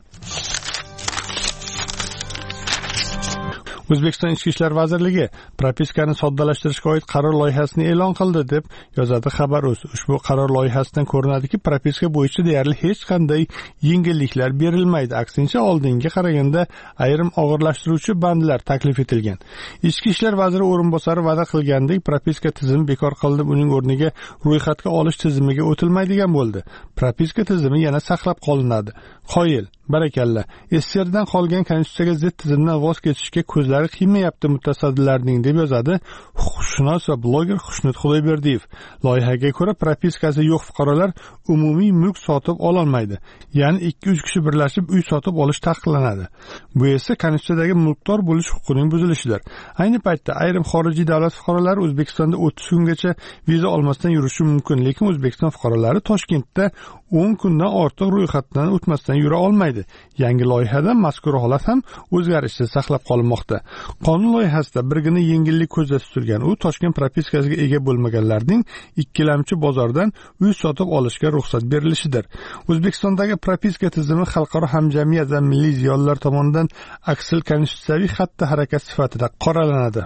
O'zbekiston Ichki ishlar vazirligi propiskani soddalashtirishga oid qaror loyihasini e'lon qildi deb yozadi Xabar.uz. Ushbu qaror loyihasidan ko'rinadiki, propiska bo'yicha deyarli hech qanday yengilliklar berilmaydi. Aksincha, oldinga qaraganda ayrim og'irlashtiruvchi bandlar taklif etilgan. Ichki ishlar vaziri o'rinbosari va'da qilgandek, propiska tizimi bekor qilinib, uning o'rniga ro'yxatga olish tizimiga o'tilmaydigan bo'ldi. Propiska tizimi yana saqlab qolinadi. Qoyil, Barakalla. Sssrdan qolgan konstitutsiyaga zid tizimdan voz kechishga ko'zlari qiymayapti mutasaddilarning, deb yozadi huquqshunos va bloger Xushnud Xudoyberdiyev. Loyihaga ko'ra propiskasi yo'q fuqarolar umumiy mulk sotib ololmaydi. Ya'ni ikki uch kishi birlashib uy sotib olish taqiqlanadi. Bu esa konstitutsiyadagi mulkdor bo'lish huquqining buzilishidir. Ayni paytda ayrim xorijiy davlat fuqarolari O'zbekistonda o'ttiz kungacha viza olmasdan yurishi mumkin, lekin O'zbekiston fuqarolari Toshkentda o'n kundan ortiq ro'yxatdan o'tmasdan yura olmaydi. Yangi loyihada mazkur holat ham o'zgarishsiz saqlab qolinmoqda. Qonun loyihasida birgina yengillik ko'zda tutilgan. U Toshkent propiskasiga ega bo'lmaganlarning ikkilamchi bozordan uy sotib olishga ruxsat berilishidir. O'zbekistondagi propiska tizimi xalqaro hamjamiyat va milliy ziyolilar tomonidan aksil konstitutsiyaviy xatti harakat sifatida qoralanadi.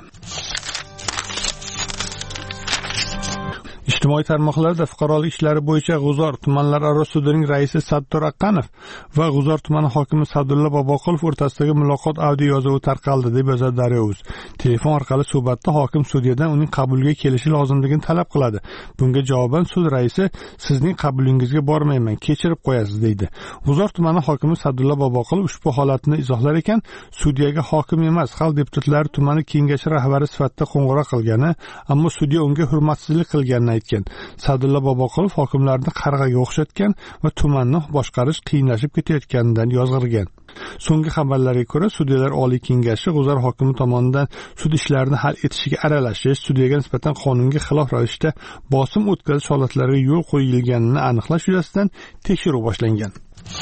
Ijtimoiy tarmoqlarda fuqarolik ishlari bo'yicha G'uzor tumanlararo sudining raisi Sattor Aqqanov va G'uzor tumani hokimi Sadulla Boboqulov o'rtasidagi muloqot audio yozuvi tarqaldi, deb yozadi Daryo.uz. Telefon orqali suhbatda hokim sudyadan uning qabuliga kelishi lozimligini talab qiladi. Bunga javoban sud raisi sizning qabulingizga bormayman, kechirib qo'yasiz, deydi. G'uzor tumani hokimi Sadulla Boboqulov ushbu holatni izohlar ekan, sudyaga hokim emas, xalq deputatlari tumani kengashi rahbari sifatida qo'ng'iroq qilgani, ammo sudya unga hurmatsizlik qilganini aytgan. Sadulla Boboqulov hokimlarni qarg'aga o'xshatgan va tumanni boshqarish qiyinlashib ketayotganidan yozg'irgan. So'nggi xabarlarga ko'ra, sudyalar Oliy kengashi G'uzor hokimi tomonidan sud ishlarini hal etishiga aralashish, sudyaga nisbatan qonunga xilof ravishda bosim o'tkazish holatlariga yo'l qo'yilganini aniqlash yuzasidan tekshiruv boshlangan.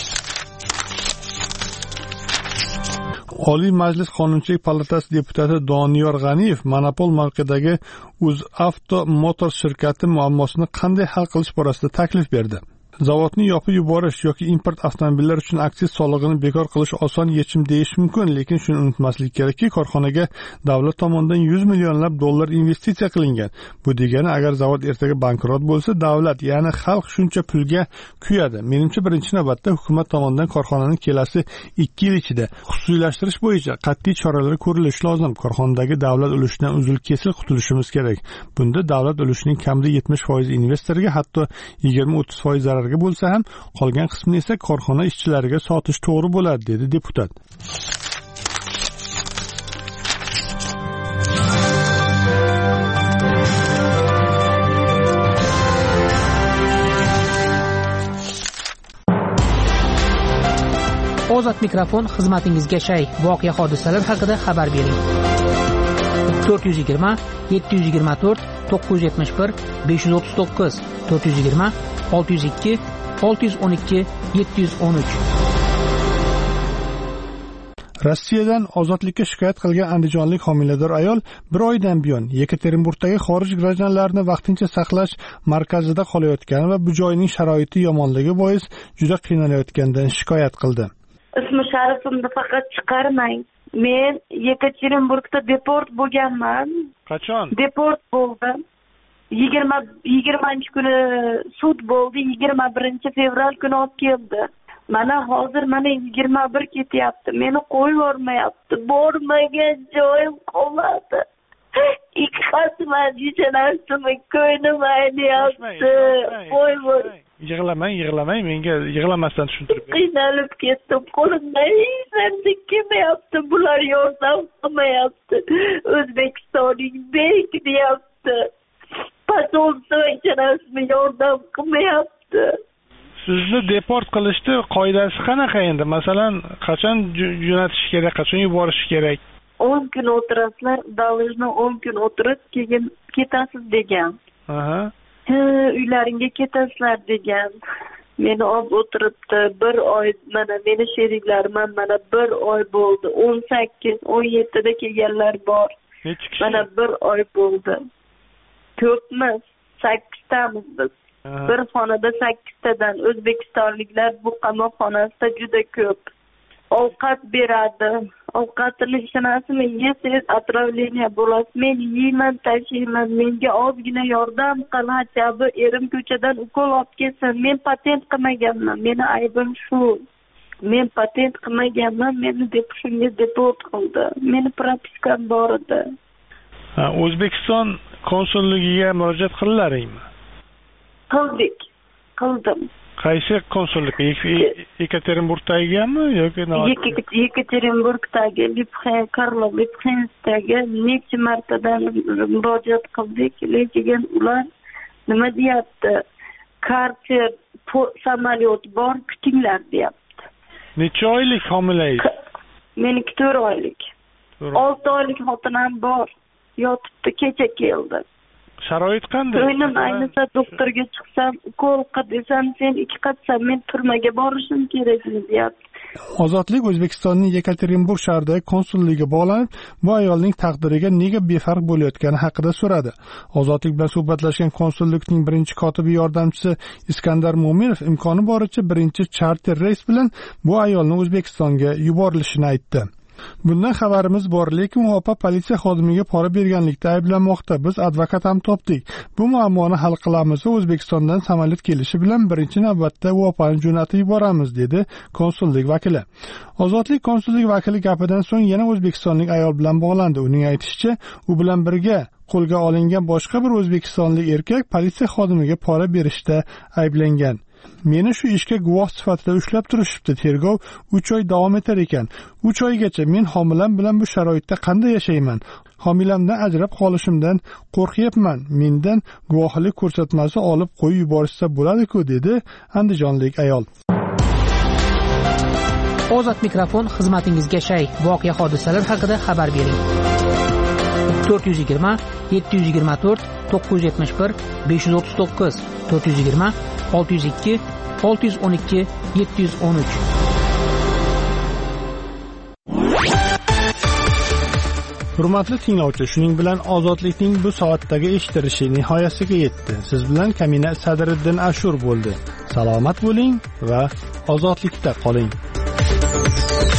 Oliy Majlis Qonunchilik palatasi deputati Doniyor G'aniyev monopol mavqedagi UzAvto Motors shirkati muammosini qanday hal qilish borasida taklif berdi. Zavodni yopib yuborish yoki import avtomobillar uchun aksiz solig'ini bekor qilish oson yechim deyish mumkin, lekin shuni unutmaslik kerakki, korxonaga davlat tomonidan yuz millionlab dollar investitsiya qilingan. Bu degani, agar zavod ertaga bankrot bo'lsa, davlat, ya'ni xalq shuncha pulga kuyadi. Menimcha, birinchi navbatda hukumat tomonidan korxonani kelasi ikki yil ichida xususiylashtirish bo'yicha qat'iy choralar ko'rilishi lozim. Korxonadagi davlat ulushidan uzil-kesil qutulishimiz kerak. Bunda davlat ulushining kamida yetmish foiz investorga, hatto yigirma o'ttiz foiz zarar bo'lsa ham qolgan qismini esa korxona ishchilariga sotish to'g'ri bo'ladi, dedi deputat. Ozod mikrofon xizmatingizga shay. Voqea hodisalar haqida xabar bering. to'rt yuz yigirma yetti yuz yigirma to'rt to'qqiz yuz yetmish bir besh yuz o'ttiz to'qqiz to'rt yuz yigirma olti yuz ikki olti yuz o'n ikki yetti yuz o'n uch. Rossiyadan ozodlikka shikoyat qilgan andijonlik homilador ayol bir oydan buyon Yekaterinburgdagi xorij grajdanlarini vaqtincha saqlash markazida qolayotgani va bu joyning sharoiti yomonligi bois juda qiynalayotganidan shikoyat qildi. Ismi sharifimni faqat chiqarmang. Men Yekaterinburgda deport bo'lganman. Qachon? Deport bo'ldim. yigirma yigirmanchi kuni sud bo'ldi. yigirma birinchi fevral kuni olib keldi. Mana hozir mana yigirma bir ketyapti. Meni qo'yib yormayapti. Bormagan joyim qoladi. Ikki qasman yechanasimni ko'nglim ayniyapti. Qo'y bor. Yig'lamang, yig'lamang, menga yig'lamasdan tushuntirib bering. Qiynalib ketdim. Qo'limdan hech kelmayapti. Bular yordam qilmayapti. O'zbekistonning bek deyapti. Pasolsa ichanasmi yordam qilmayapti. Sizni deport qilishni qoidasi qanaqa endi? Masalan, qachon jo'natish kerak, qachon yuborish kerak? o'n kun o'tirasizlar, davlatni o'n kun o'tirib, keyin ketasiz degan. Aha. Uylaringga ketasizlar degan. Meni olib o'tiribdi. Bir oy, mana meni sheriklarim mana bir oy bo'ldi. o'n sakkiz, o'n yettida kelganlar bor. Mana bir oy bo'ldi. Ko'pmiz, sakkiztamiz biz. Bir xonada sakkiztadan o'zbekistonliklar bu qamoqxonasida juda ko'p. Ovqat beradi. Ovqatini ishonasizmi, yesiz отравление bo'lasiz. Men yeyman, tashiyman. Menga ozgina yordam qil, hachabi erim ko'chadan ukol olib kelsin. Men patent qilmaganman. Meni aybim shu. Men patent qilmaganman. Meni deb shunga deport qildi. Meni propiskam bor edi. Ha, O'zbekiston konsulligiga murojaat qillaringmi? Qildik. Qildim. Qaysi konsullik? Yekaterinburgdagimi yoki Yekaterinburgdagi Lipxen, Karlo Lipxensdagi necha martadan murojaat qildik, lekin ular nima deyapti? Karter samolyot bor, kutinglar deyapti. Necha oylik homilangiz? Meniki to'rt oylik. olti oylik xotinam bor. Yotibdi, kecha keldi. Sharoit qanday? O'ynim ayniqsa doktorga chiqsam, ukol qil desam, sen ikki qatsam men turmaga borishim kerakmi deyapti. Ozodlik O'zbekistonning Yekaterinburg shahridagi konsulligiga bog'lanib, bu ayolning taqdiriga nega befarq bo'layotgani haqida so'radi. Ozodlik bilan suhbatlashgan konsullikning birinchi kotibi yordamchisi Iskandar Mo'minov imkoni boricha birinchi charter reys bilan bu ayolning O'zbekistonga yuborilishini aytdi. Bundan xabarimiz bor, lekin u opa politsiya xodimiga pora berganlikda ayblanmoqda. Biz advokat ham topdik. Bu muammoni hal qilamiz va O'zbekistondan samolyot kelishi bilan birinchi navbatda u opani jo'natib yuboramiz, dedi konsullik vakili. Ozodlik konsullik vakili gapidan so'ng yana o'zbekistonlik ayol bilan bog'landi. Uning aytishicha, u bilan birga qo'lga olingan boshqa bir o'zbekistonlik erkak politsiya xodimiga pora berishda ayblangan. Meni shu ishga guvoh sifatida ushlab turishibdi. Tergov uch oy davom etar ekan. uch oygacha men homilam bilan bu sharoitda qanday yashayman? Homilamdan ajrab qolishimdan qo'rqyapman. Mendan guvohlik ko'rsatmasi olib qo'yib yuborishsa bo'ladi-ku, dedi andijonlik ayol. Ozod mikrofon xizmatingizga shay. Voqea hodisalar haqida xabar bering. to'rt yuz yigirma yetti yuz yigirma to'rt to'qqiz yuz yetmish bir besh yuz o'ttiz to'qqiz to'rt yuz yigirma olti yuz ikki olti yuz o'n ikki yetti yuz o'n uch. Hurmatli tinglovchi, shuning bilan ozodlikning bu soatdagi eshittirishi nihoyasiga yetdi. Siz bilan Kamina Sadriddin Ashur bo'ldi. Salomat bo'ling va ozodlikda qoling.